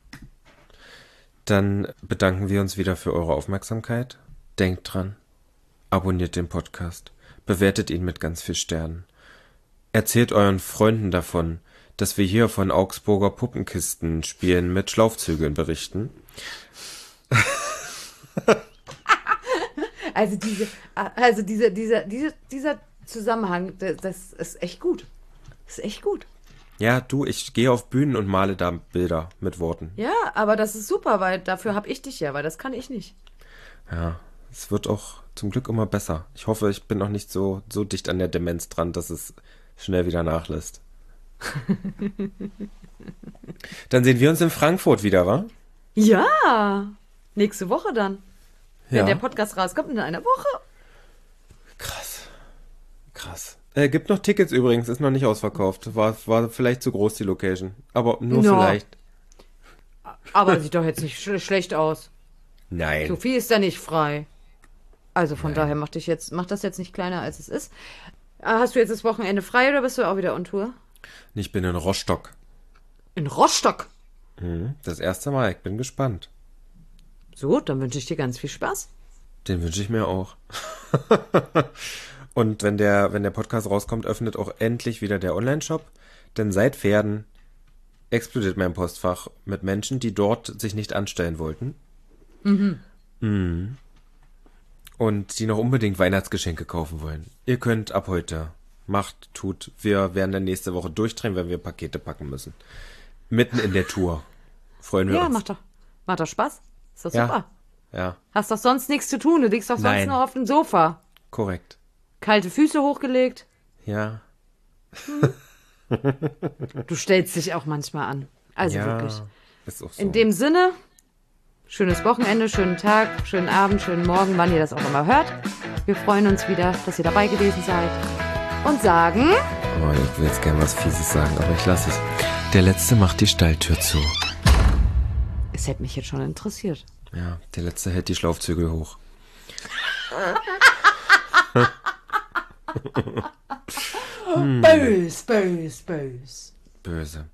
Dann bedanken wir uns wieder für eure Aufmerksamkeit. Denkt dran, abonniert den Podcast, bewertet ihn mit ganz viel Sternen. Erzählt euren Freunden davon, dass wir hier von Augsburger Puppenkisten spielen mit Schlaufzügeln berichten. Dieser Zusammenhang, das ist echt gut. Das ist echt gut. Ja, ich gehe auf Bühnen und male da Bilder mit Worten. Ja, aber das ist super, weil dafür habe ich dich ja, weil das kann ich nicht. Ja, es wird auch zum Glück immer besser. Ich hoffe, ich bin noch nicht so dicht an der Demenz dran, dass es schnell wieder nachlässt. Dann sehen wir uns in Frankfurt wieder, wa? Ja, nächste Woche dann. Wenn Ja. der Podcast rauskommt in einer Woche. Krass. Gibt noch Tickets übrigens, ist noch nicht ausverkauft. War vielleicht zu groß, die Location. Aber nur Ja. vielleicht. Aber sieht doch jetzt nicht schlecht aus. Nein. Sophie ist da nicht frei. Also von daher mach das jetzt nicht kleiner, als es ist. Hast du jetzt das Wochenende frei oder bist du auch wieder on Tour? Ich bin in Rostock. In Rostock. Das erste Mal, ich bin gespannt. So, dann wünsche ich dir ganz viel Spaß. Den wünsche ich mir auch. Und wenn der Podcast rauskommt, öffnet auch endlich wieder der Online-Shop. Denn seit Pferden explodiert mein Postfach mit Menschen, die dort sich nicht anstellen wollten. Mhm. Und die noch unbedingt Weihnachtsgeschenke kaufen wollen. Ihr könnt ab heute, tut. Wir werden dann nächste Woche durchdrehen, wenn wir Pakete packen müssen. Mitten in der Tour. Freuen wir Ja, uns. macht doch Spaß. Ist doch Ja. super. Ja, Hast doch sonst nichts zu tun. Du liegst doch sonst Nein. nur auf dem Sofa. korrekt. Kalte Füße hochgelegt. Ja. Du stellst dich auch manchmal an. Also Ja, wirklich. ist auch so. In dem Sinne, schönes Wochenende, schönen Tag, schönen Abend, schönen Morgen, wann ihr das auch immer hört. Wir freuen uns wieder, dass ihr dabei gewesen seid. Und sagen... Oh, ich will jetzt gerne was Fieses sagen, aber ich lasse es. Der Letzte macht die Stalltür zu. Es hätte mich jetzt schon interessiert. Ja, der Letzte hält die Schlaufzügel hoch. Bös, bös, bös. Böse.